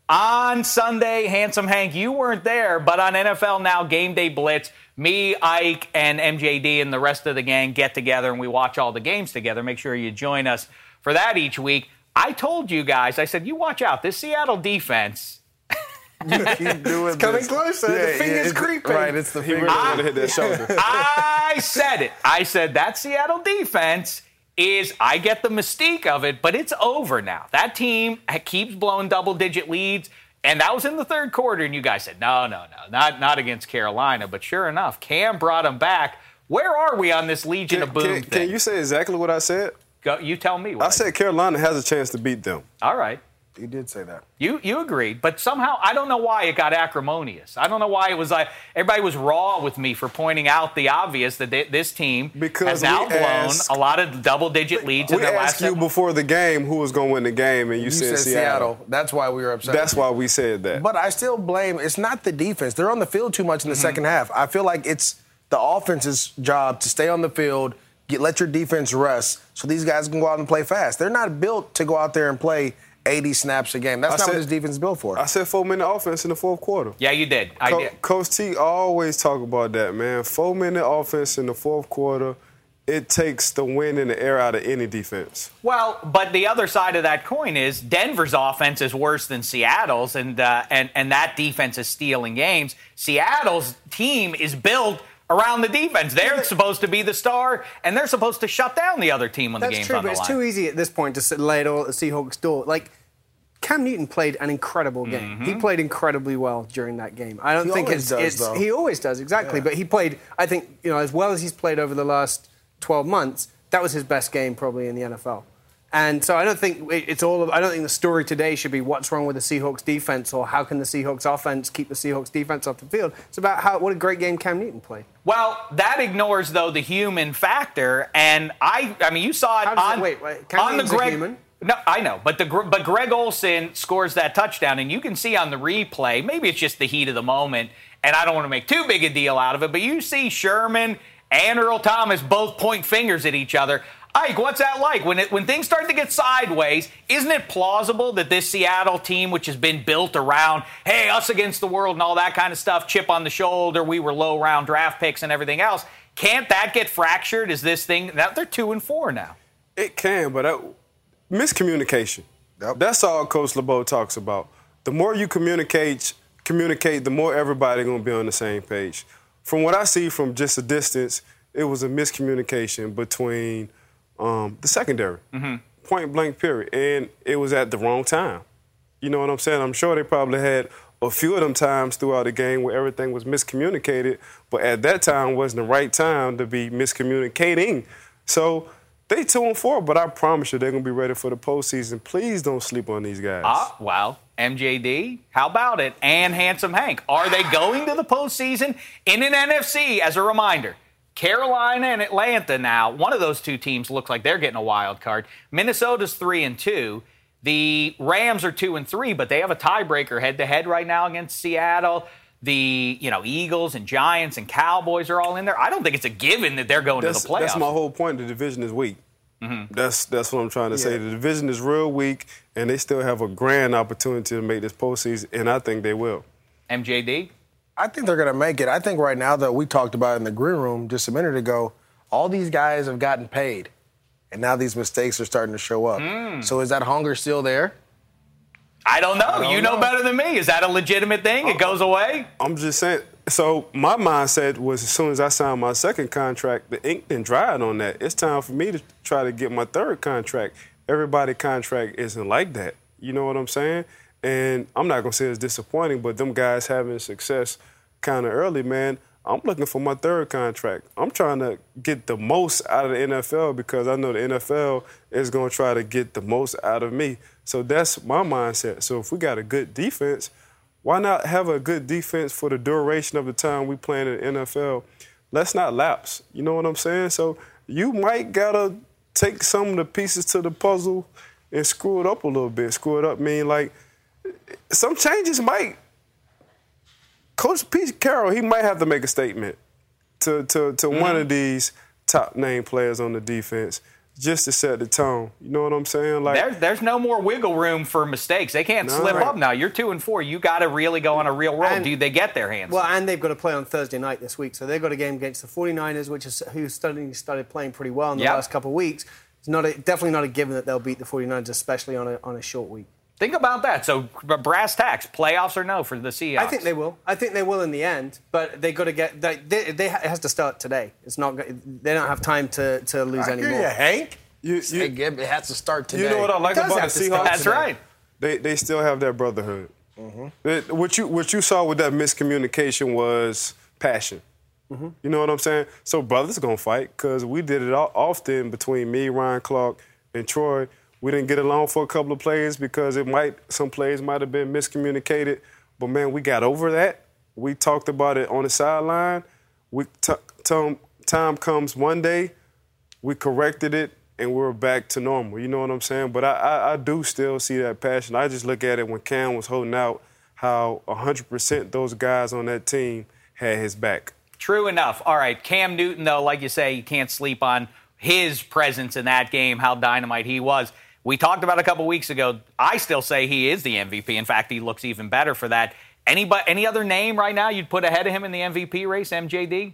on Sunday, Handsome Hank, you weren't there, but on N F L Now Game Day Blitz, me, Ike, and M J D and the rest of the gang get together and we watch all the games together. Make sure you join us for that each week. I told you guys, I said, you watch out. This Seattle defense. You keep doing It's coming this. closer. The finger's it's- creeping. Right, it's the He finger. really want to hit that shoulder. I said it. I said that Seattle defense is, I get the mystique of it, but it's over now. That team keeps blowing double-digit leads, and that was in the third quarter, and you guys said, no, no, no, not, not against Carolina. But sure enough, Cam brought them back. Where are we on this Legion Can, of Boom can, thing? can you say exactly what I said? Go, you tell me. What I said Carolina has a chance to beat them. All right. You did say that. You you agreed, but somehow I don't know why it got acrimonious. I don't know why it was like everybody was raw with me for pointing out the obvious that they, this team Because has we now blown asked- a lot of double-digit leads in We their last asked you seven. before the game who was going to win the game, and you, You said, said Seattle. Seattle. That's why we were upset. That's why we said that. But I still blame, it's not the defense. They're on the field too much in the Mm-hmm. second half. I feel like it's the offense's job to stay on the field, get, let your defense rest so these guys can go out and play fast. They're not built to go out there and play eighty snaps a game. That's I not said- what this defense is built for. I said four-minute offense in the fourth quarter. Yeah, you did. I Co- did. Coach T always talk about that, man. Four-minute offense in the fourth quarter, it takes the wind and the air out of any defense. Well, but the other side of that coin is Denver's offense is worse than Seattle's, and uh, and and that defense is stealing games. Seattle's team is built around the defense. They're supposed to be the star, and they're supposed to shut down the other team when the That's game's true, on but the it's line. too easy at this point to sit, lay it all at the Seahawks' door. Like, Cam Newton played an incredible game. He played incredibly well during that game. I don't He think always it's, does, it's though. he always does exactly. But he played, I think, you know, as well as he's played over the last twelve months. That was his best game probably in the N F L. And so I don't think it- it's all. I don't think the story today should be what's wrong with the Seahawks defense or how can the Seahawks offense keep the Seahawks defense off the field. It's about how what a great game Cam Newton played. Well, that ignores though the human factor, and I, I mean, you saw it How does on it- wait, wait, Cam on the Newton's a Greg. human? No, I know, but the Gr- but Greg Olsen scores that touchdown, and you can see on the replay. Maybe it's just the heat of the moment, and I don't want to make too big a deal out of it. But you see Sherman and Earl Thomas both point fingers at each other. Ike, what's that like? When it, when things start to get sideways, isn't it plausible that this Seattle team, which has been built around, hey, us against the world and all that kind of stuff, chip on the shoulder, we were low round draft picks and everything else, can't that get fractured? Is this thing, now they're two and four now. It can, but that, miscommunication. Yep. That's all Coach LeBeau talks about. The more you communicate, communicate, the more everybody going to be on the same page. From what I see from just a distance, it was a miscommunication between um, the secondary, Mm-hmm. point blank period, and it was at the wrong time. You know what I'm saying? I'm sure they probably had a few of them times throughout the game where everything was miscommunicated, but at that time wasn't the right time to be miscommunicating. So they two and four, but I promise you they're gonna be ready for the postseason. Please don't sleep on these guys. Ah, well, M J D, how about it? And Handsome Hank, are they going to the postseason in an N F C? As a reminder, Carolina and Atlanta now. One of those two teams looks like they're getting a wild card. Minnesota's three and two. The Rams are two and three, but they have a tiebreaker head-to-head right now against Seattle. The you know Eagles and Giants and Cowboys are all in there. I don't think it's a given that they're going that's, to the playoffs. That's my whole point. The division is weak. Mm-hmm. That's that's what I'm trying to yeah. say. The division is real weak, and they still have a grand opportunity to make this postseason, and I think they will. M J D? I think they're going to make it. I think right now that we talked about in the green room just a minute ago, all these guys have gotten paid. And now these mistakes are starting to show up. Mm. So is that hunger still there? I don't know. I don't you know, know better than me. Is that a legitimate thing? It goes away? I'm just saying. So my mindset was as soon as I signed my second contract, the ink didn't dry on that. It's time for me to try to get my third contract. Everybody's contract isn't like that. You know what I'm saying? And I'm not going to say it's disappointing, but them guys having success kind of early, man, I'm looking for my third contract. I'm trying to get the most out of the N F L because I know the N F L is going to try to get the most out of me. So that's my mindset. So if we got a good defense, why not have a good defense for the duration of the time we play in the N F L? Let's not lapse. You know what I'm saying? So you might got to take some of the pieces to the puzzle and screw it up a little bit. Screw it up mean like some changes might – Coach Pete Carroll, he might have to make a statement to to, to mm-hmm. one of these top name players on the defense just to set the tone. You know what I'm saying? Like there, there's no more wiggle room for mistakes. They can't no, slip right. up now. You're two and four. You got to really go on a real roll. And, Do they get their hands? Well, and they've got to play on Thursday night this week. So they've got a game against the 49ers, which is who started started playing pretty well in the yep. last couple of weeks. It's not a, definitely not a given that they'll beat the 49ers, especially on a on a short week. Think about that. So, brass tacks, playoffs or no for the Seahawks? I think they will. I think they will in the end, but they got to get. They, they, they it has to start today. It's not. They don't have time to, to lose I any more. Hear you, Hank. You, you, it has to start today. You know what I like about the Seahawks? That's today? right. They they still have that brotherhood. Mm-hmm. It, what you what you saw with that miscommunication was passion. Mm-hmm. You know what I'm saying? So brothers gonna fight because we did it all, often between me, Ryan Clark, and Troy. We didn't get along for a couple of plays because it might some plays might have been miscommunicated. But, man, we got over that. We talked about it on the sideline. We t- t- time comes one day, we corrected it, and we're back to normal. You know what I'm saying? But I, I, I do still see that passion. I just look at it when Cam was holding out, how one hundred percent those guys on that team had his back. True enough. All right, Cam Newton, though, like you say, you can't sleep on his presence in that game, how dynamite he was. We talked about a couple weeks ago. I still say he is the M V P. In fact, he looks even better for that. Anybody, any other name right now you'd put ahead of him in the M V P race, M J D?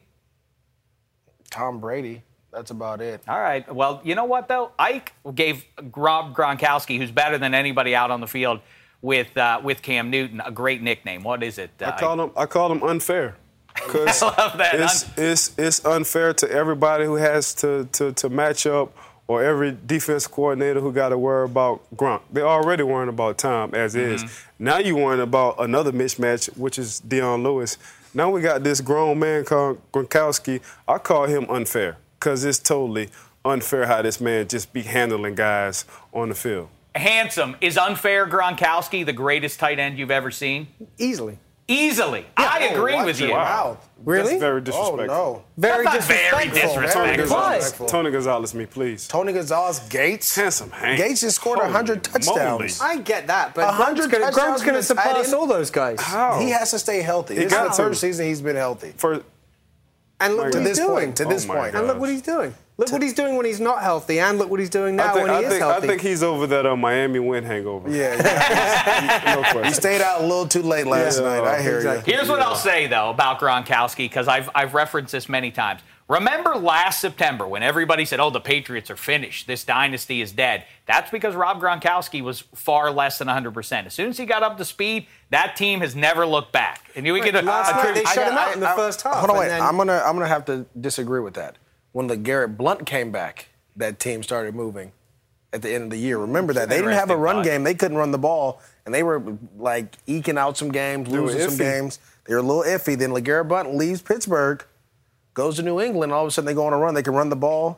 Tom Brady. That's about it. All right. Well, you know what, though? Ike gave Rob Gronkowski, who's better than anybody out on the field with uh, with Cam Newton, a great nickname. What is it? Uh, I call him I call him unfair. I love that. It's, it's, it's unfair to everybody who has to, to, to match up or every defense coordinator who got to worry about Gronk. They're already worrying about Tom as mm-hmm. is. Now you're worrying about another mismatch, which is Deion Lewis. Now we got this grown man called Gronkowski. I call him unfair because it's totally unfair how this man just be handling guys on the field. Handsome. Is unfair Gronkowski the greatest tight end you've ever seen? Easily. Easily. Yeah, I oh, agree with you. Wow. Really? That's very disrespectful. Oh, no. Very That's disrespectful. Very disrespectful. Tony Gonzalez, disrespectful. Tony Gonzalez, me, please. Tony Gonzalez, Gates. Handsome Hank. Gates just scored one hundred touchdowns. I get that, but one hundred Gronk's touchdowns going to with a tight surpass end? all those guys. How? He has to stay healthy. He This is got the third to. season he's been healthy. For, And look My what to he's this doing. point. To this Oh, my point. God. And look what he's doing. Look what he's doing when he's not healthy, and look what he's doing now I think, when he I is think, healthy. I think he's over that uh, Miami win hangover. Yeah, yeah. No question. He stayed out a little too late last Yeah, night. I hear exactly. you. Here's what I'll say, though, about Gronkowski, because I've, I've referenced this many times. Remember last September when everybody said, oh, the Patriots are finished. This dynasty is dead. That's because Rob Gronkowski was far less than one hundred percent. As soon as he got up to speed, that team has never looked back. And we get a, last a night tribute. they shut him I- out in the I- first half. Hold on, and wait. then- I'm gonna I'm gonna have to disagree with that. When LeGarrette Blunt came back, that team started moving. at the end of the year. Remember that. They didn't have a run thought. game. They couldn't run the ball, and they were, like, eking out some games, They were losing some iffy. games. They were a little iffy. Then LeGarrette Blount leaves Pittsburgh, goes to New England. All of a sudden, they go on a run. They can run the ball.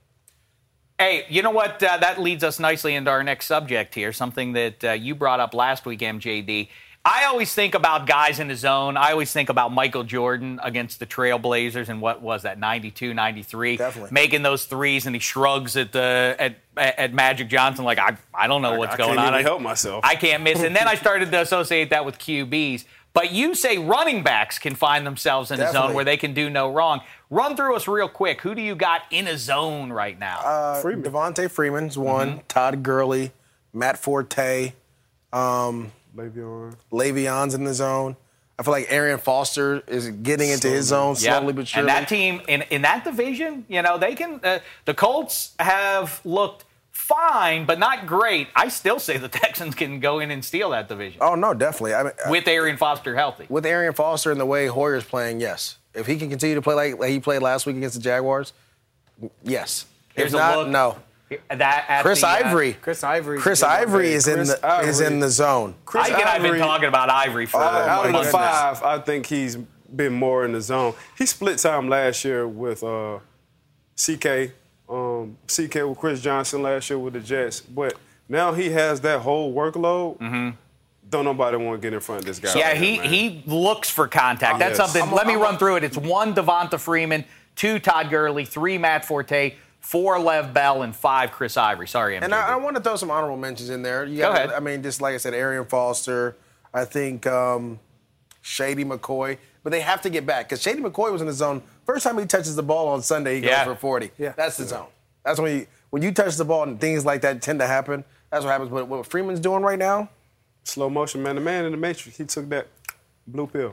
Hey, you know what? Uh, that leads us nicely into our next subject here, something that uh, you brought up last week, M J D. I always think about guys in the zone. I always think about Michael Jordan against the Trailblazers and what was that, ninety-two, ninety-three? Definitely. Making those threes, and he shrugs at the at, at Magic Johnson like, I, I don't know I- what's I going can't on. even I, help myself. I can't miss. And then I started to associate that with Q Bs. But you say running backs can find themselves in a zone Definitely. where they can do no wrong. Run through us real quick. Who do you got in a zone right now? Uh, Freeman. Devontae Freeman's one. Mm-hmm. Todd Gurley, Matt Forte, um, Le'Veon. Le'Veon's in the zone. I feel like Arian Foster is getting into his zone Yeah. slowly but surely. And that team in, in that division, you know, they can. Uh, the Colts have looked fine, but not great. I still say the Texans can go in and steal that division Oh, no, definitely. I mean, with Arian Foster healthy. with Arian Foster and the way Hoyer's playing, yes. If he can continue to play like, like he played last week against the Jaguars, yes. Here's if a not, look. no. That at Chris the, uh, Ivory. Chris Ivory. Chris Ivory is in Chris the is Ivory. in the zone. Chris Ike and I have been Ivory- talking about Ivory for Uh, a out of the month now. five, I think he's been more in the zone. He split time last year with uh, C K. Um, C K with Chris Johnson last year with the Jets. But now he has that whole workload. Mm-hmm. Don't nobody want to get in front of this guy. Yeah, right he here, man. he looks for contact. That's Yes. something. I'm a- let me I'm run a- through it. It's one Devonta Freeman, two Todd Gurley, three Matt Forte, four Lev Bell, and five Chris Ivory. Sorry, M J D. And I, I want to throw some honorable mentions in there. You Go gotta- ahead. I mean, just like I said, Arian Foster. I think um, Shady McCoy. But they have to get back because Shady McCoy was in the zone. First time he touches the ball on Sunday, he Yeah. goes for forty. Yeah. That's the zone. That's when you when you touch the ball and things like that tend to happen. That's what happens. But what Freeman's doing right now, Slow motion, man. The man in the Matrix, he took that blue pill.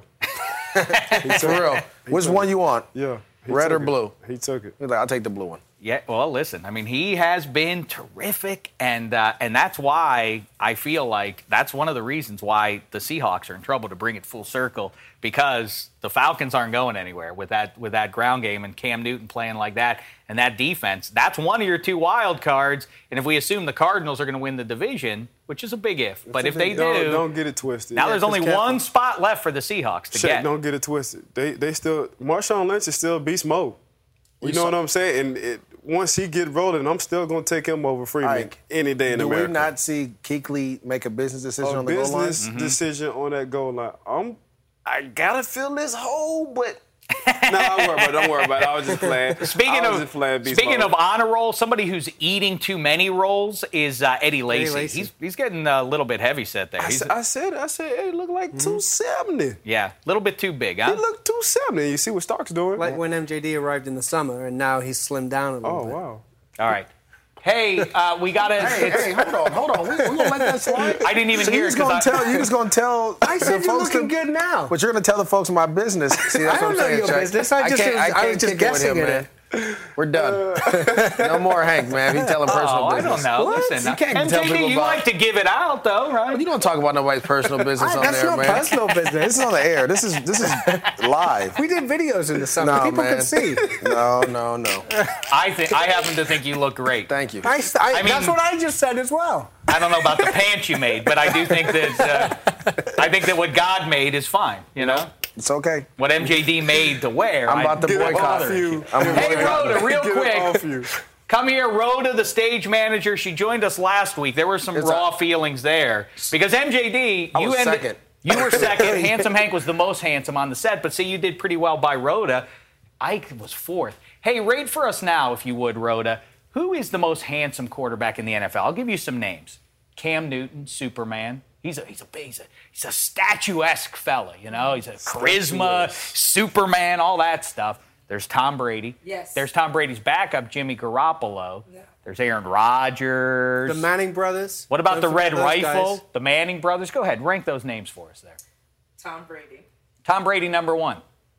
for real. Which one you want? Yeah. he Red took or it. blue? He took it. He's like, I'll take the blue one. Yeah, well, listen. I mean, he has been terrific, and uh, and that's why I feel like that's one of the reasons why the Seahawks are in trouble to bring it full circle because the Falcons aren't going anywhere with that with that ground game and Cam Newton playing like that and that defense. That's one of your two wild cards, and if we assume the Cardinals are going to win the division, which is a big if, but if they do, don't, don't get it twisted. now Yeah, there's only 'cause Cap- one spot left for the Seahawks to Shaq, get. don't get it twisted. They they still Marshawn Lynch is still beast mode. You We know saw- what I'm saying? And it, once he get rolling, I'm still gonna take him over Freeman Ike, any day in Do America. we not see Kuechly make a business decision a on the goal line? business decision on that goal line. I'm I gotta fill this hole, but no, don't worry about it. Don't worry about it. I was just playing. Speaking I was of just playing beast speaking mode. of honor roll, somebody who's eating too many rolls is uh, Eddie Lacy. Lacy. He's he's getting a little bit heavy set there. I, He's, said, I said, I said, hey, look like two seventy. yeah, a little bit too big, He huh? look two seventy. You see what Stark's doing? Like when M J D arrived in the summer, and now he's slimmed down a little oh bit. wow. All right. Hey, uh, we got to. Hey, hey, hold on, hold on. We, we're gonna let that slide. I didn't even So hear you it just 'cause gonna I- tell you just gonna tell. I said the you're folks looking that- good now. But you're gonna tell the folks in my business. See, that's I what I'm don't know saying, your Chuck. business. I just can't, was- I I can't was just kick it with guessing him, at man. We're done. No more Hank, man. He telling personal Oh, I business. don't know. What? Listen, you can't M tell J D, people you about. like to give it out, though, right? You don't talk about nobody's personal business I- on that's there, not man. personal business. This is on the air. This is this is live. We did videos in the summer. No, People man. could see. No, no, no. I think I happen to think you look great. Thank you. I, I, I mean- that's what I just said as well. I don't know about the pants you made, but I do think that uh, I think that what God made is fine. You know, It's okay. what M J D made to wear. I'm I- about to Get it boycott off her. you. I'm Hey, boycotting her. Rhoda, real Get it quick. off you. Come here, Rhoda, the stage manager. She joined us last week. There were some It's raw a- feelings there because M J D, I you was ended. second. You were second. Handsome Hank was the most handsome on the set, but see, you did pretty well by Rhoda. Ike was fourth. Hey, rate for us now, if you would, Rhoda. Who is the most handsome quarterback in the N F L? I'll give you some names. Cam Newton, Superman. He's a he's a he's a, he's a statuesque fella, you know. He's a charisma, Superman, all that stuff. There's Tom Brady. Yes. There's Tom Brady's backup, Jimmy Garoppolo. Yeah. There's Aaron Rodgers. The Manning brothers. What about Don't the forget Red those Rifle? guys. The Manning brothers? Go ahead, rank those names for us there. Tom Brady. Tom Brady, number one.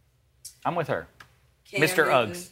I'm with her. Cam Mister Newton, Uggs.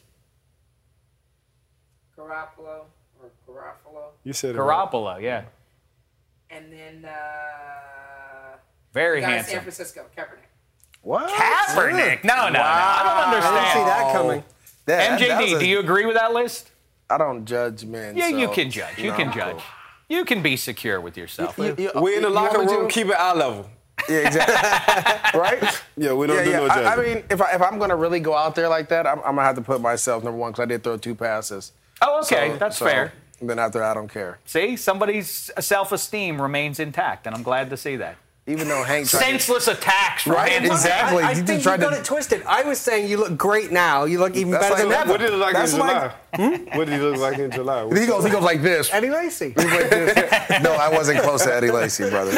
Garoppolo or Garoppolo. You said it right. Garoppolo, yeah. And then uh, Very the guy in handsome. San Francisco, Kaepernick. What? Kaepernick? No, no, no. I don't I understand. didn't see that coming. Yeah, that- that M J D, was a- do you agree with that list? I don't judge men. Yeah, so, you can judge. You know, can I'm judge. cool. You can be secure with yourself. You- you- We in the you locker want me room, to? keep it eye level. Yeah, exactly. Right? Yeah, we don't yeah, do yeah. no I, I judging. mean, if, I, if I'm going to really go out there like that, I'm, I'm going to have to put myself number one because I did throw two passes. Oh, okay. So- That's so, fair. Then after that, I don't care. See, somebody's self-esteem remains intact, and I'm glad to see that. Even though Hank tried to- Senseless attacks from Right, handsome exactly. men. I, I You just think you tried to- got it twisted. I was saying you look great now. You look even That's better like- than ever. What did he look like That's in like- July? What did he look like in July? He goes, he goes like this. Eddie Lacy. He's like this. No, I wasn't close to Eddie Lacy, brother.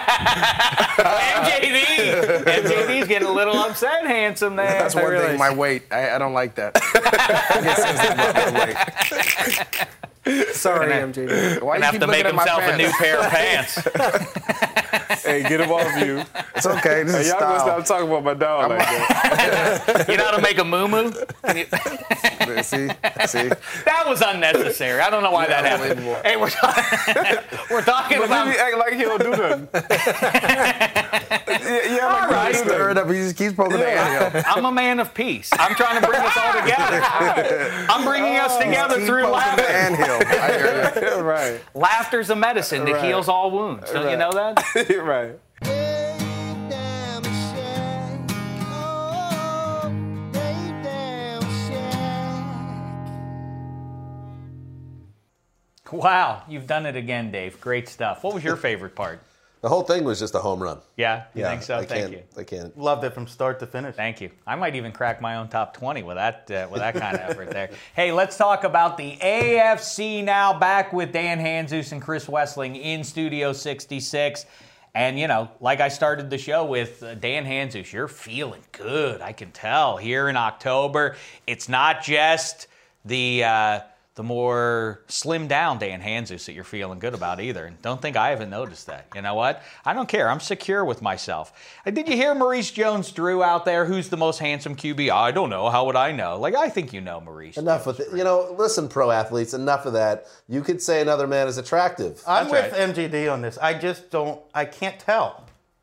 M J D. M J D's getting a little upset, handsome there. That's one Really. thing. My weight. I, I don't like that. I get sensitive about my weight. Sorry, Gonna- M J D. Why Gonna you have keep to make looking at my himself a pants? new pair of pants. Hey, get him off you. It's okay. This Hey, is y'all gonna style. stop talking about my dog like that. You know how to make a moo-moo? See, see. That was unnecessary. I don't know why that happened. Unbelievable. Hey, we're, talking we're talking But about... then he act like he don't do nothing. yeah, yeah, like All he right. don't do Stir it nothing. up. He just keeps poking the anthill. I'm a man of peace. I'm trying to bring us all together. I'm bringing us together Keep through poking the laughter. anthill. I hear you. Right, Laughter's a medicine that Right. heals all wounds. Don't you Right. know that? right. Wow, you've done it again, Dave. Great stuff. What was your favorite part? The whole thing was just a home run. Yeah, you yeah, think so? I Thank can't, you. I can't. Loved it from start to finish. Thank you. I might even crack my own top twenty with that uh, with that kind of effort there. Hey, let's talk about the A F C now. Back with Dan Hanzus and Chris Wessling in Studio sixty-six. And, you know, like I started the show with, uh, Dan Hanzus, you're feeling good. I can tell here in October. It's not just the uh, the more slimmed down Dan Hanzus that you're feeling good about either. And don't think I haven't noticed that. You know what? I don't care. I'm secure with myself. Uh, Did you hear Maurice Jones-Drew out there? Who's the most handsome Q B? I don't know. How would I know? Like, I think you know Maurice. Enough with it. You know, listen, pro athletes, enough of that. You could say another man is attractive. I'm That's with right. M G D on this. I just don't, I can't tell.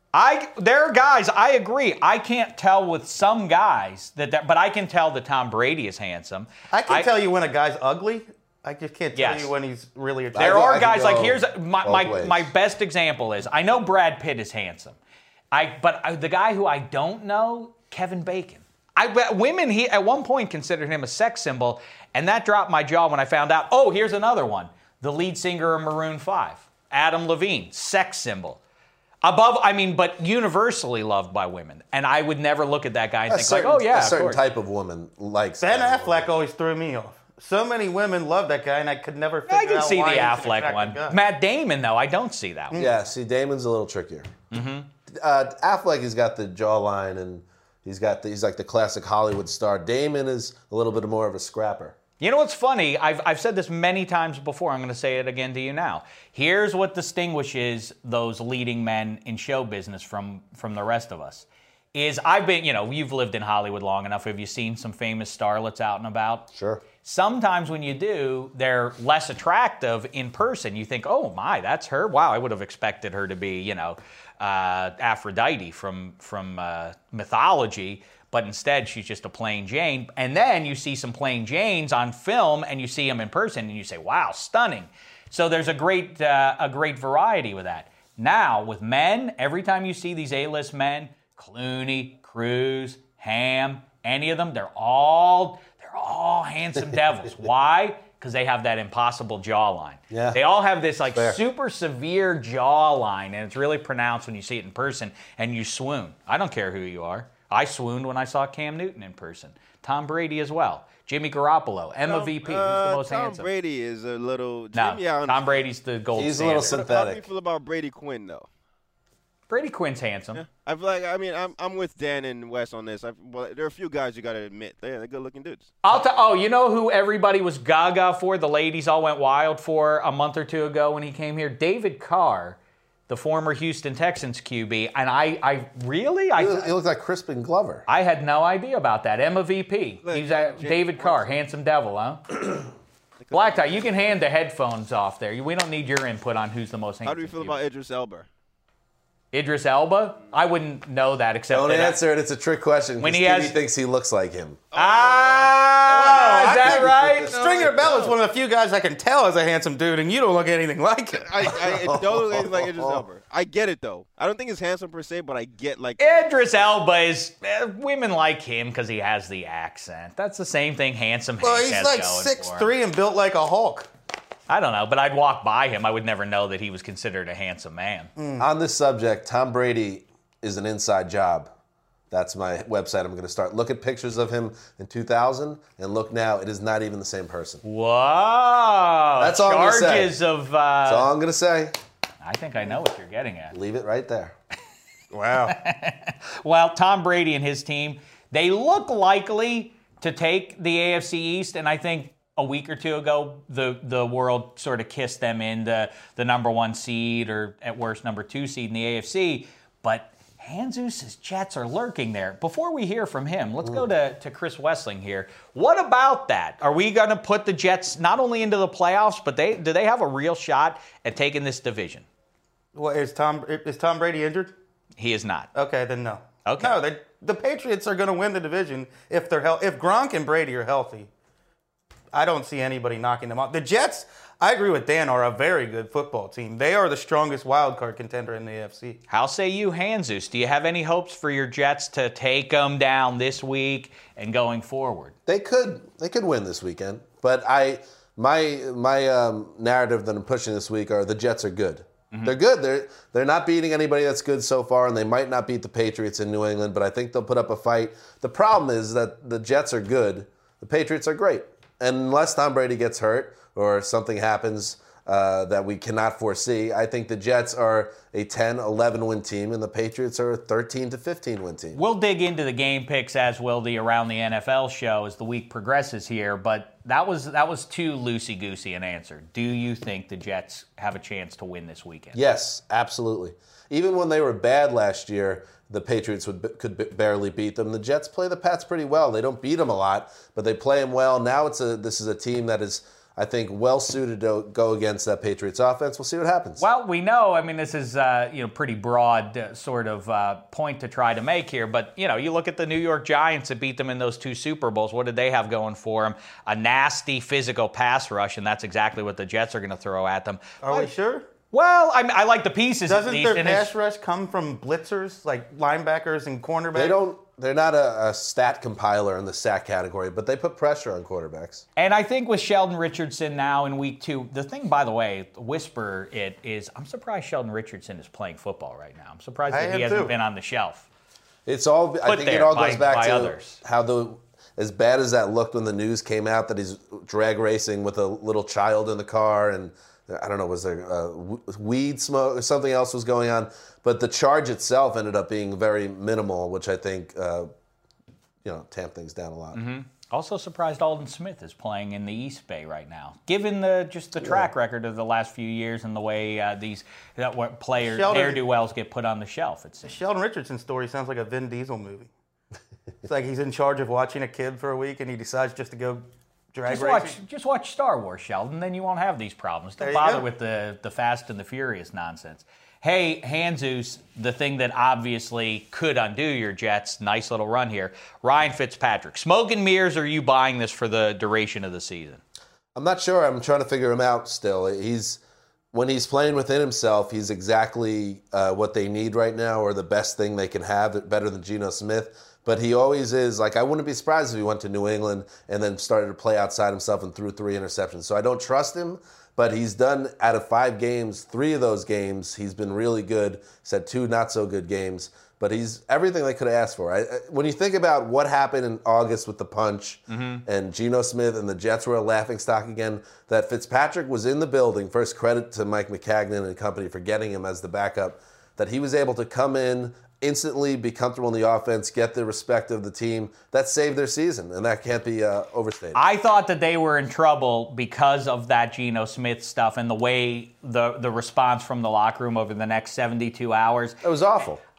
I there are guys, I agree. I can't tell with some guys that, that but I can tell that Tom Brady is handsome. I can tell you when a guy's ugly. I just can't tell Yes. you when he's really attractive. There go- are I can guys like go here's my both my, ways. my best example is I know Brad Pitt is handsome. I but I, the guy who I don't know, Kevin Bacon. I bet women he at one point considered him a sex symbol, and that dropped my jaw when I found out. Oh, here's another one: the lead singer of Maroon five, Adam Levine, sex symbol. Above, I mean, but universally loved by women, and I would never look at that guy and A think certain, like, oh yeah, a of certain course. type of woman likes Ben that. Affleck always threw me off. So many women love that guy, and I could never figure I can out see the why he's an Affleck attractive one. guy. Matt Damon, though, I don't see that one. Yeah, see, Damon's a little trickier. Mm-hmm. Uh, Affleck, he's got the jawline, and he's got the, he's like the classic Hollywood star. Damon is a little bit more of a scrapper. You know what's funny? I've, I've said this many times before. I'm going to say it again to you now. Here's what distinguishes those leading men in show business from, from the rest of us. Is I've been, you know, you've lived in Hollywood long enough. Have you seen some famous starlets out and about? Sure. Sometimes when you do, they're less attractive in person. You think, oh my, that's her. Wow, I would have expected her to be, you know, uh, Aphrodite from from uh, mythology. But instead, she's just a plain Jane. And then you see some plain Janes on film, and you see them in person, and you say, wow, stunning. So there's a great uh, a great variety with that. Now, with men, every time you see these A-list men, Clooney, Cruise, Ham, any of them, they're all they're all handsome devils. Why? Because they have that impossible jawline. Yeah. They all have this like Fair. super severe jawline, and it's really pronounced when you see it in person, and you swoon. I don't care who you are. I swooned when I saw Cam Newton in person. Tom Brady as well. Jimmy Garoppolo, Emma V P. Who's the Uh, most Tom handsome? Brady is a little. No, Jimmy, I don't- Tom Brady's the gold He's a standard. little How do you synthetic. feel about Brady Quinn though? Brady Quinn's handsome. Yeah. I feel like I mean I'm I'm with Dan and Wes on this. I, well, there are a few guys you got to admit they're, they're good looking dudes. I'll tell. Oh, you know who everybody was gaga for? The ladies all went wild for a month or two ago when he came here. David Carr, the former Houston Texans Q B, and I, I really, He I, look- he looks like Crispin Glover. I had no idea about that. Emma V P. Look, He's a, James David Carr, handsome devil, huh? Black Tie, you can hand the headphones off there. We don't need your input on who's the most handsome. How do you feel Q B. about Idris Elba? Idris Elba? I wouldn't know that except Don't that answer it. It's a trick question. When When he he has- thinks he looks like him. Ah, is that right? Stringer Bell is one of the few guys I can tell is a handsome dude, and you don't look anything like him. I, I don't look like Idris Elba. I get it though. I don't think he's handsome per se, but I get like Idris Elba is eh, women like him because he has the accent. That's the same thing handsome Well, Hank he's has like going six for him. three and built like a Hulk. I don't know, but I'd walk by him. I would never know that he was considered a handsome man. On this subject, Tom Brady is an inside job. That's my website. I'm going to start. Look at pictures of him in two thousand, and look now. It is not even the same person. Whoa! That's all I'm gonna say. Charges of. Uh, That's all I'm going to say. I think I know what you're getting at. Leave it right there. Wow. Well, Tom Brady and his team, they look likely to take the A F C East, and I think a week or two ago, the, the world sort of kissed them into the number one seed, or at worst, number two seed in the A F C. But Hanzus' Jets are lurking there. Before we hear from him, let's go to, to Chris Wessling here. What about that? Are we going to put the Jets not only into the playoffs, but they do they have a real shot at taking this division? Well, is Tom is Tom Brady injured? He is not. Okay, then no. Okay. No, they, the Patriots are going to win the division if they're hel- if Gronk and Brady are healthy. I don't see anybody knocking them off. The Jets, I agree with Dan, are a very good football team. They are the strongest wild card contender in the A F C. How say you, Hanzus? Do you have any hopes for your Jets to take them down this week and going forward? They could. They could win this weekend. But I, my my um, narrative that I'm pushing this week are the Jets are good. Mm-hmm. They're good. They're they're not beating anybody that's good so far, and they might not beat the Patriots in New England, but I think they'll put up a fight. The problem is that the Jets are good. The Patriots are great. And unless Tom Brady gets hurt or something happens uh, that we cannot foresee, I think the Jets are a ten, eleven win team, and the Patriots are a thirteen to fifteen win team. We'll dig into the game picks, as will the Around the N F L show, as the week progresses here, but that was that was too loosey-goosey an answer. Do you think the Jets have a chance to win this weekend? Yes, absolutely. Even when they were bad last year, the Patriots would could barely beat them. The Jets play the Pats pretty well. They don't beat them a lot, but they play them well. Now it's a this is a team that is, I think, well suited to go against that Patriots offense. We'll see what happens. Well, we know. I mean, this is uh, you know pretty broad uh, sort of uh, point to try to make here. But you know, you look at the New York Giants that beat them in those two Super Bowls. What did they have going for them? A nasty physical pass rush, and that's exactly what the Jets are going to throw at them. Are we sure? Well, I, I like the pieces. Doesn't at least, their and pass it's- rush come from blitzers, like linebackers and cornerbacks? They don't. They're not a, a stat compiler in the sack category, but they put pressure on quarterbacks. And I think with Sheldon Richardson now in week two, the thing, by the way, whisper it is, I'm surprised Sheldon Richardson is playing football right now. I'm surprised I that he am hasn't too. been on the shelf. It's all. I Put think it there all by- goes back by to others. how the as bad as that looked when the news came out that he's drag racing with a little child in the car, and I don't know, was there uh, weed smoke or something else was going on? But the charge itself ended up being very minimal, which I think uh, you know tamped things down a lot. Mm-hmm. Also surprised Alden Smith is playing in the East Bay right now, given the just the track record of the last few years and the way uh, these that what players Sheldon- ne'er-do-wells get put on the shelf. It's The Sheldon Richardson story sounds like a Vin Diesel movie. It's like he's in charge of watching a kid for a week, and he decides just to go drag Just racing. watch, just watch Star Wars, Sheldon, then you won't have these problems. There Don't you bother go. with the, the Fast and the Furious nonsense. Hey, Hanzus, the thing that obviously could undo your Jets, nice little run here, Ryan Fitzpatrick. Smoke and mirrors, or are you buying this for the duration of the season? I'm not sure. I'm trying to figure him out still. He's when he's playing within himself, he's exactly uh, what they need right now, or the best thing they can have, better than Geno Smith. But he always is, like, I wouldn't be surprised if he went to New England and then started to play outside himself and threw three interceptions. So I don't trust him, but he's done, out of five games, three of those games, he's been really good. He's had two not-so-good games, but he's everything they could have asked for. I, I, when you think about what happened in August with the punch Mm-hmm. and Geno Smith and the Jets were a laughingstock again, that Fitzpatrick was in the building, first credit to Mike McCagnon and company for getting him as the backup, that he was able to come in, instantly be comfortable in the offense, get the respect of the team. That saved their season, and that can't be uh, overstated. I thought that they were in trouble because of that Geno Smith stuff and the way the, the response from the locker room over the next seventy-two hours. It was awful.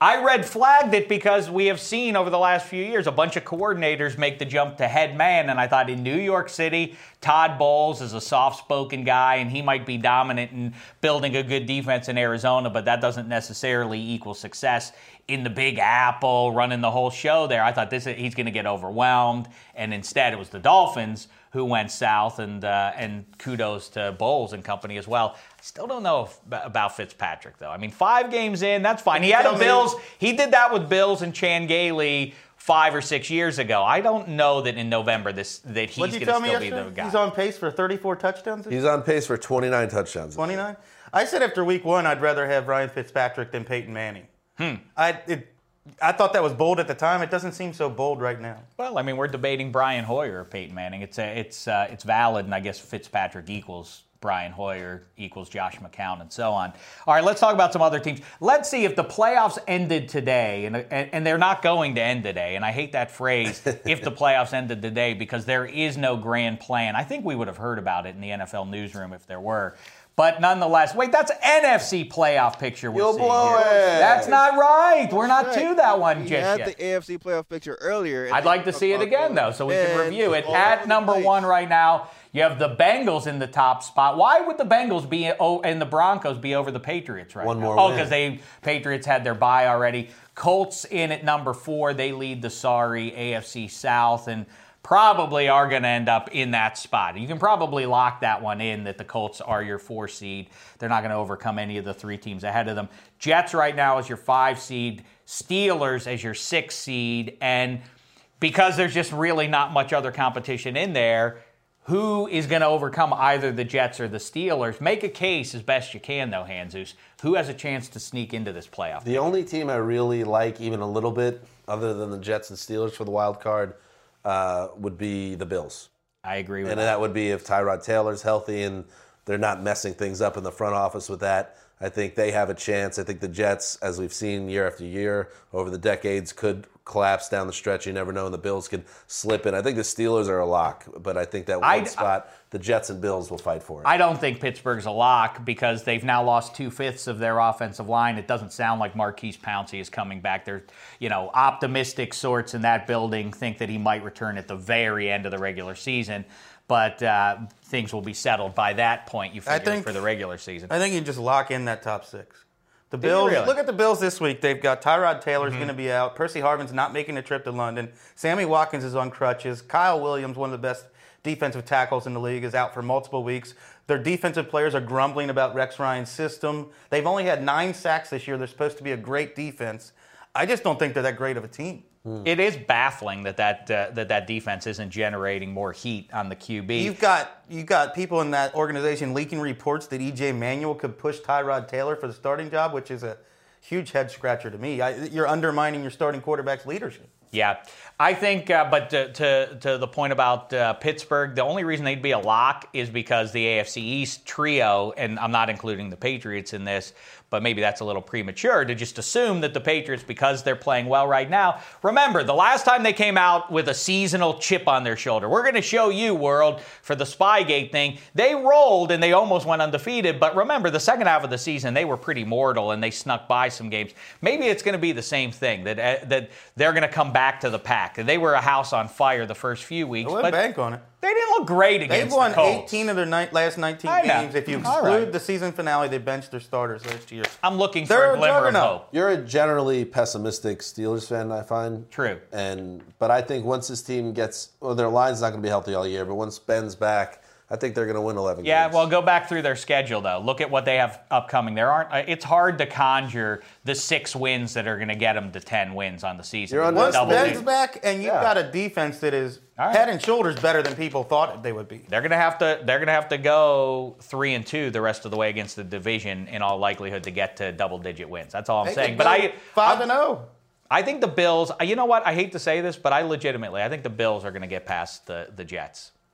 I red flagged it because we have seen over the last few years a bunch of coordinators make the jump to head man, and I thought in New York City, Todd Bowles is a soft-spoken guy, and he might be dominant in building a good defense in Arizona, but that doesn't necessarily equal success in the Big Apple, running the whole show there. I thought this he's going to get overwhelmed, and instead it was the Dolphins who went south, and uh, and kudos to Bowles and company as well. I still don't know if, about Fitzpatrick, though. I mean, five games in, that's fine. He had a Bills. He did that with Bills and Chan Gailey five or six years ago. I don't know that in November this that he's going to still be the guy. He's on pace for thirty-four touchdowns? He's on pace for twenty-nine touchdowns. twenty-nine? I said after week one, I'd rather have Ryan Fitzpatrick than Peyton Manning. Hmm. I it, I thought that was bold at the time. It doesn't seem so bold right now. Well, I mean, we're debating Brian Hoyer or Peyton Manning. It's a, it's uh, it's valid, and I guess Fitzpatrick equals Brian Hoyer equals Josh McCown and so on. All right, let's talk about some other teams. Let's see if the playoffs ended today, and, and, and they're not going to end today, and I hate that phrase, if the playoffs ended today, because there is no grand plan. I think we would have heard about it in the N F L newsroom if there were. But nonetheless, wait, that's N F C playoff picture we're You'll seeing blow here. it. That's not right. We're not Right. to that one We just had yet. the A F C playoff picture earlier. I'd like to see it again, though, so we can And review it. all At over the number place. one right now, you have the Bengals in the top spot. Why would the Bengals be oh, and the Broncos be over the Patriots right One now? more Oh, win. because they Patriots had their bye already. Colts in at number four. They lead the sorry A F C South and probably are going to end up in that spot. You can probably lock that one in that the Colts are your four seed. They're not going to overcome any of the three teams ahead of them. Jets right now is your five seed. Steelers as your six seed. And because there's just really not much other competition in there, who is going to overcome either the Jets or the Steelers? Make a case as best you can, though, Hanzus. Who has a chance to sneak into this playoff? The only team I really like, even a little bit, other than the Jets and Steelers for the wild card, uh, would be the Bills. I agree with and that. that would be if Tyrod Taylor's healthy and they're not messing things up in the front office with that. I think they have a chance. I think the Jets, as we've seen year after year over the decades, could collapse down the stretch. You never know, and the Bills could slip in. I think the Steelers are a lock, but I think that one I'd- spot, the Jets and Bills will fight for it. I don't think Pittsburgh's a lock because they've now lost two-fifths of their offensive line. It doesn't sound like Marquise Pouncey is coming back. They're, you know, optimistic sorts in that building think that he might return at the very end of the regular season. But uh, things will be settled by that point, you I figure, think- for the regular season. I think you just lock in that top six. The Do you Bills, really? look at the Bills this week. They've got Tyrod Taylor's Mhm. going to be out. Percy Harvin's not making a trip to London. Sammy Watkins is on crutches. Kyle Williams, one of the best defensive tackles in the league, is out for multiple weeks. Their defensive players are grumbling about Rex Ryan's system. They've only had nine sacks this year. They're supposed to be a great defense. I just don't think they're that great of a team. It is baffling that that, uh, that that defense isn't generating more heat on the Q B. You've got you've got people in that organization leaking reports that E J Manuel could push Tyrod Taylor for the starting job, which is a huge head scratcher to me. I, you're undermining your starting quarterback's leadership. Yeah, I think, uh, but to, to to the point about uh, Pittsburgh, the only reason they'd be a lock is because the A F C East trio, and I'm not including the Patriots in this, but maybe that's a little premature to just assume that the Patriots, because they're playing well right now. Remember, the last time they came out with a seasonal chip on their shoulder, we're going to show you, world, for the Spygate thing, they rolled and they almost went undefeated. But remember, the second half of the season, they were pretty mortal and they snuck by some games. Maybe it's going to be the same thing, that uh, that they're going to come back to the pack. They were a house on fire the first few weeks. I wouldn't but bank on it. They didn't look great against They've won the Colts. eighteen of their ni- last nineteen I know. games. If you All exclude right. the season finale, they benched their starters last year. I'm looking They're for a a glimmer of juggernaut. hope. You're a generally pessimistic Steelers fan, I find. True. And but I think once this team gets, well, their line's not going to be healthy all year, but once Ben's back, I think they're going to win eleven Yeah, games. well, go back through their schedule, though. Look at what they have upcoming. There aren't. uh, It's hard to conjure the six wins that are going to get them to ten wins on the season. You're on Once Double Ben's digits. back, and you've Yeah. got a defense that is All right. head and shoulders better than people thought they would be. They're gonna have to. They're gonna have to go three and two the rest of the way against the division in all likelihood to get to double-digit wins. That's all I'm They saying. could But go I five I- and zero. I think the Bills. You know what? I hate to say this, but I legitimately, I think the Bills are going to get past the the Jets.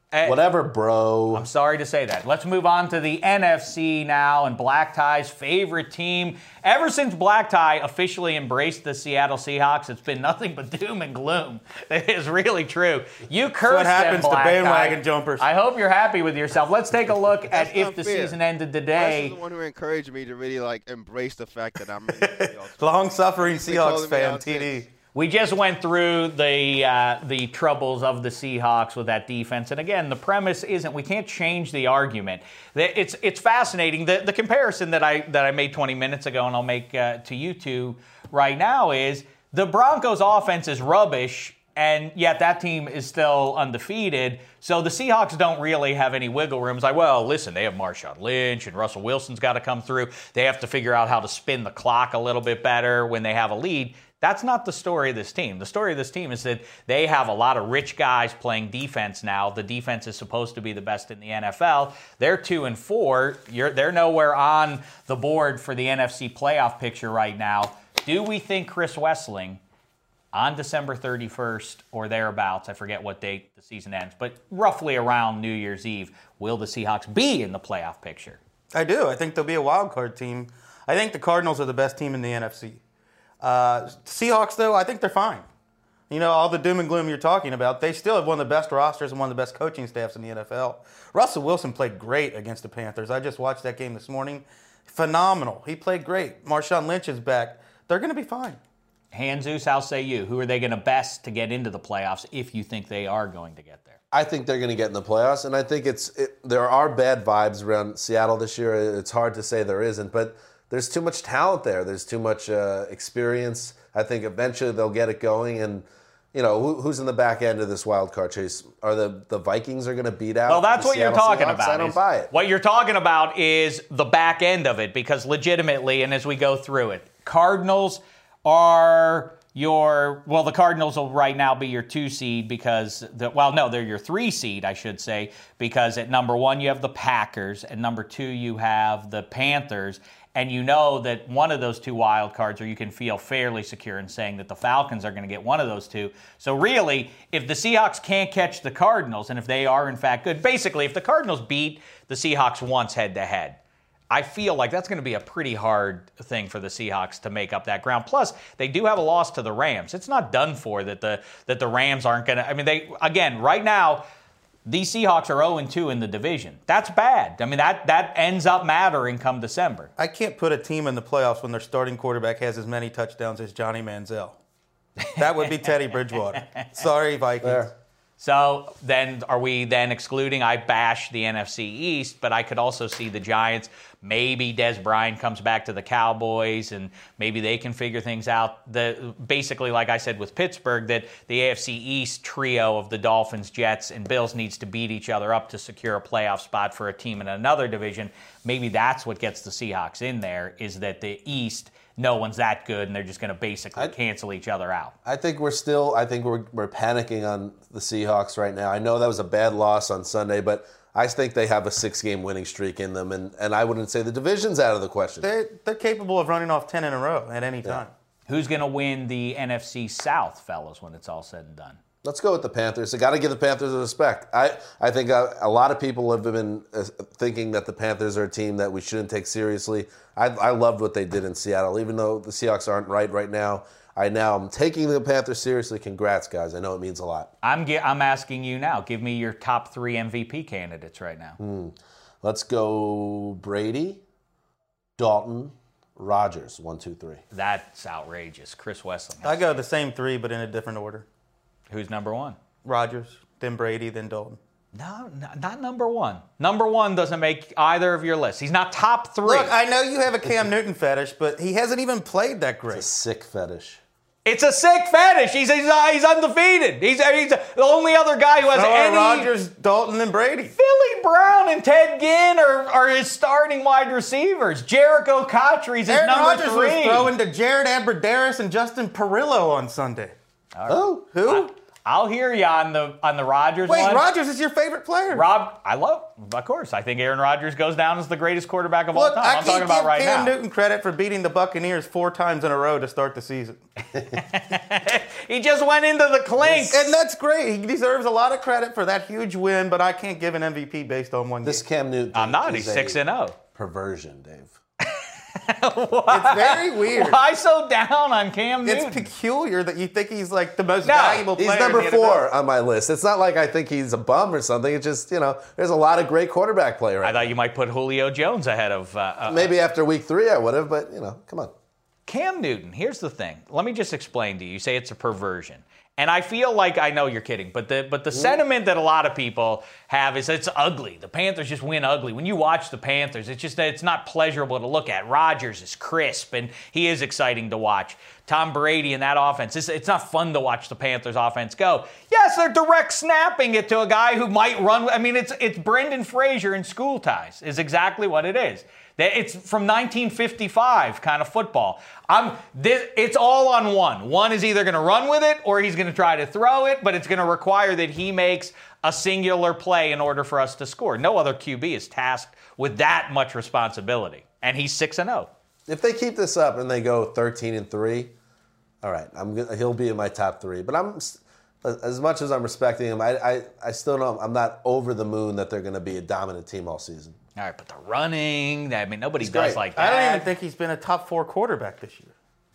Whatever, bro. I'm sorry to say that. Let's move on to the N F C now, and Black Tie's favorite team. Ever since Black Tie officially embraced the Seattle Seahawks, it's been nothing but doom and gloom. It is really true. You cursed what happens them, Black to bandwagon Tie. jumpers. I hope you're happy with yourself. Let's take a look That's at if not the fair. season ended Wes today. is the one who encouraged me to really like embrace the fact that I'm a Seahawks. Long-suffering They Seahawks calling me fan, out T D. since. We just went through the uh, the troubles of the Seahawks with that defense, and again, the premise isn't we can't change the argument. It's it's fascinating. The the comparison that I that I made twenty minutes ago, and I'll make uh, to you two right now is the Broncos' offense is rubbish, and yet that team is still undefeated. So the Seahawks don't really have any wiggle room. It's like, well, listen, they have Marshawn Lynch and Russell Wilson's got to come through. They have to figure out how to spin the clock a little bit better when they have a lead. That's not the story of this team. The story of this team is that they have a lot of rich guys playing defense now. The defense is supposed to be the best in the N F L. They're two and four. You're, they're nowhere on the board for the N F C playoff picture right now. Do we think Chris Wesseling on December thirty-first or thereabouts, I forget what date the season ends, but roughly around New Year's Eve, will the Seahawks be in the playoff picture? I do. I think they'll be a wild card team. I think the Cardinals are the best team in the N F C. Uh, Seahawks, though, I think they're fine. You know, all the doom and gloom you're talking about, they still have one of the best rosters and one of the best coaching staffs in the N F L. Russell Wilson played great against the Panthers. I just watched that game this morning. Phenomenal. He played great. Marshawn Lynch is back. They're going to be fine. Jesus, how say you? Who are they going to best to get into the playoffs if you think they are going to get there? I think they're going to get in the playoffs, and I think it's it, there are bad vibes around Seattle this year. It's hard to say there isn't, but there's too much talent there. There's too much uh, experience. I think eventually they'll get it going, and you know who, who's in the back end of this wild card chase? Are the the Vikings are going to beat out? Well, that's the what you're Seattle talking Seahawks? about. I don't is- buy it. What you're talking about is the back end of it, because legitimately, and as we go through it, Cardinals are your, well, the Cardinals will right now be your two seed because, the, well, no, they're your three seed, I should say, because at number one you have the Packers, and number two you have the Panthers, and you know that one of those two wild cards, or you can feel fairly secure in saying that the Falcons are going to get one of those two. So really, if the Seahawks can't catch the Cardinals, and if they are in fact good, basically if the Cardinals beat the Seahawks once head-to-head, I feel like that's going to be a pretty hard thing for the Seahawks to make up that ground. Plus, they do have a loss to the Rams. It's not done for that the that the Rams aren't going to. I mean, they again right now, these Seahawks are oh and two in the division. That's bad. I mean, that that ends up mattering come December. I can't put a team in the playoffs when their starting quarterback has as many touchdowns as Johnny Manziel. That would be Teddy Bridgewater. Sorry, Vikings. There. So then are we then excluding, I bash the N F C East, but I could also see the Giants. Maybe Des Bryant comes back to the Cowboys and maybe they can figure things out. The basically, like I said with Pittsburgh, that the A F C East trio of the Dolphins, Jets, and Bills needs to beat each other up to secure a playoff spot for a team in another division. Maybe that's what gets the Seahawks in there, is that the East, no one's that good, and they're just going to basically I, cancel each other out. I think we're still. I think we're we're panicking on the Seahawks right now. I know that was a bad loss on Sunday, but I think they have a six-game winning streak in them, and, and I wouldn't say the division's out of the question. They're, they're capable of running off ten in a row at any time. Yeah. Who's going to win the N F C South, fellas, when it's all said and done? Let's go with the Panthers. I got to give the Panthers respect. I, I think a, a lot of people have been uh, thinking that the Panthers are a team that we shouldn't take seriously. I, I loved what they did in Seattle, even though the Seahawks aren't right right now. I now am taking the Panthers seriously. Congrats, guys. I know it means a lot. I'm ge- I'm asking you now. Give me your top three M V P candidates right now. Mm. Let's go Brady, Dalton, Rodgers. One, two, three. That's outrageous. Chris Wesseling. I go the same three, but in a different order. Who's number one? Rodgers, then Brady, then Dalton. No, no, not number one. Number one doesn't make either of your lists. He's not top three. Look, I know you have a Cam Newton fetish, but he hasn't even played that great. It's a sick fetish. It's a sick fetish. He's he's, uh, he's undefeated. He's, he's the only other guy who has So are any. Rodgers, Dalton, and Brady. Philly Brown and Ted Ginn are, are his starting wide receivers. Jericho Cotry's his Aaron number Rodgers three. was throwing to Jared Aberderis and Justin Perillo on Sunday. Oh, who? I'll hear you on the on the Rodgers Wait, one. Rodgers is your favorite player? Rob, I love, of course. I think Aaron Rodgers goes down as the greatest quarterback of all Look, time. I I'm can't talking about give right Cam now. Newton credit for beating the Buccaneers four times in a row to start the season. He just went into the clink. And that's great. He deserves a lot of credit for that huge win, but I can't give an M V P based on one This game. Cam Newton. I'm not. is He's six a and zero. Perversion, Dave. It's very weird. Why so down on Cam Newton? It's peculiar that you think he's like the most No, valuable player. He's number in the N F L. four on my list. It's not like I think he's a bum or something. It's just, you know, there's a lot of great quarterback play right I thought you might put Julio Jones ahead of uh, uh, Maybe after week three I would have, but, you know, come on. Cam Newton. Here's the thing. Let me just explain to you. You say it's a perversion. And I feel like I know you're kidding, but the but the sentiment that a lot of people have is it's ugly. The Panthers just win ugly. When you watch the Panthers, it's just that it's not pleasurable to look at. Rodgers is crisp, and he is exciting to watch. Tom Brady and that offense, it's, it's not fun to watch the Panthers offense go. Yes, they're direct snapping it to a guy who might run. I mean, it's it's Brendan Fraser in School Ties is exactly what it is. It's from nineteen fifty-five kind of football. I'm this, it's all on one. One is either going to run with it or he's going to try to throw it, but it's going to require that he makes a singular play in order for us to score. No other Q B is tasked with that much responsibility, and he's six and zero. If they keep this up and they go thirteen and three, all right, I'm gonna, he'll be in my top three. But I'm as much as I'm respecting him, I I, I still don't. I'm not over the moon that they're going to be a dominant team all season. All right, but the running, I mean, nobody He's does great. like that. I don't even think he's been a top four quarterback this year.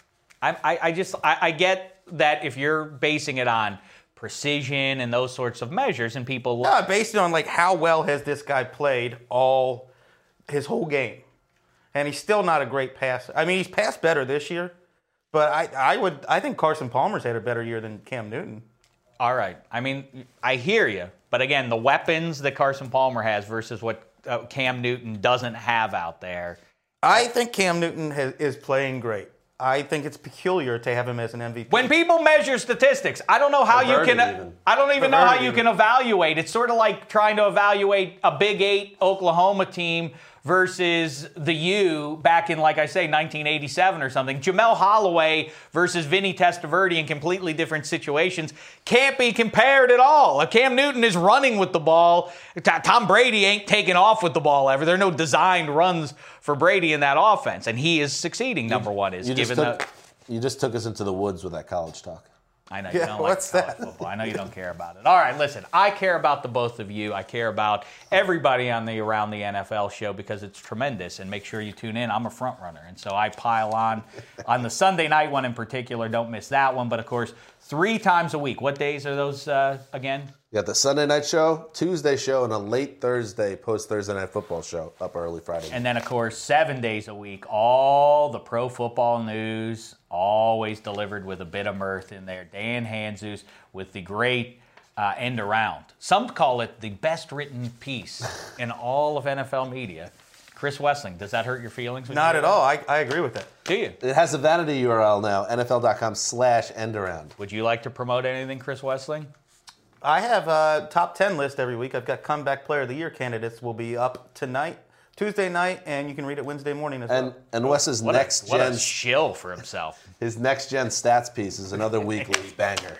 I, I, I just, I, I get that if you're basing it on precision and those sorts of measures, and people, No, based on like how well has this guy played all his whole game, and he's still not a great passer. I mean, he's passed better this year, but I, I would, I think Carson Palmer's had a better year than Cam Newton. all right. I mean, I hear you, but again, the weapons that Carson Palmer has versus what uh, Cam Newton doesn't have out there. I think Cam Newton has, is playing great. I think it's peculiar to have him as an M V P. When people measure statistics, I don't know how you Perverted can. even. I don't even know how Perverted you even. can evaluate. It's sort of like trying to evaluate a Big Eight Oklahoma team versus the U back in, like I say, nineteen eighty-seven or something. Jamel Holloway versus Vinny Testaverde in completely different situations can't be compared at all. Cam Newton is running with the ball. Tom Brady ain't taking off with the ball ever. There are no designed runs for Brady in that offense, and he is succeeding. Number one is You just, given took, the. you just took us into the woods with that college talk. I know you Yeah, don't what's like college that? football. I know you don't care about it. All right, listen. I care about the both of you. I care about everybody on the Around the N F L show because it's tremendous. And make sure you tune in. I'm a front runner, and so I pile on on the Sunday night one in particular. Don't miss that one. But of course, three times a week. What days are those uh, again? You got the Sunday night show, Tuesday show, and a late Thursday post Thursday night football show up early Friday. And then, of course, seven days a week, all the pro football news, always delivered with a bit of mirth in there. Dan Hanzus with the great uh, end around. Some call it the best written piece in all of N F L media. Chris Wessling, does that hurt your feelings? when Not you at hear all. that? I, I agree with that. Do you? It has a vanity U R L now, N F L dot com slash end around. Would you like to promote anything, Chris Wessling? I have a top ten list every week. I've got comeback player of the year candidates will be up tonight, Tuesday night, and you can read it Wednesday morning as And well. and Wes's What next a, what gen a shill for himself. his next gen stats piece is another weekly banger.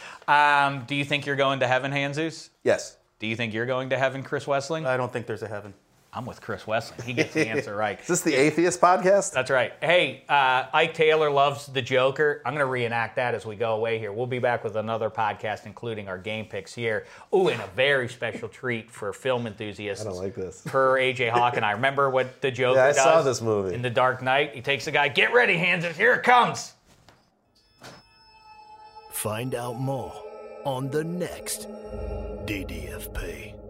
Um, do you think you're going to heaven, Hanzus? Yes. Do you think you're going to heaven, Chris Wessling? I don't think there's a heaven. I'm with Chris Wessling. He gets the answer right. Is this the Atheist podcast? That's right. Hey, uh, Ike Taylor loves the Joker. I'm going to reenact that as we go away here. We'll be back with another podcast, including our game picks here. Ooh, and a very special treat for film enthusiasts. I don't like this. Per A J Hawk and I. Remember what the Joker Yeah, I does? saw this movie. In The Dark Knight. He takes the guy, get ready, Hanzus, here it comes. Find out more on the next D D F P.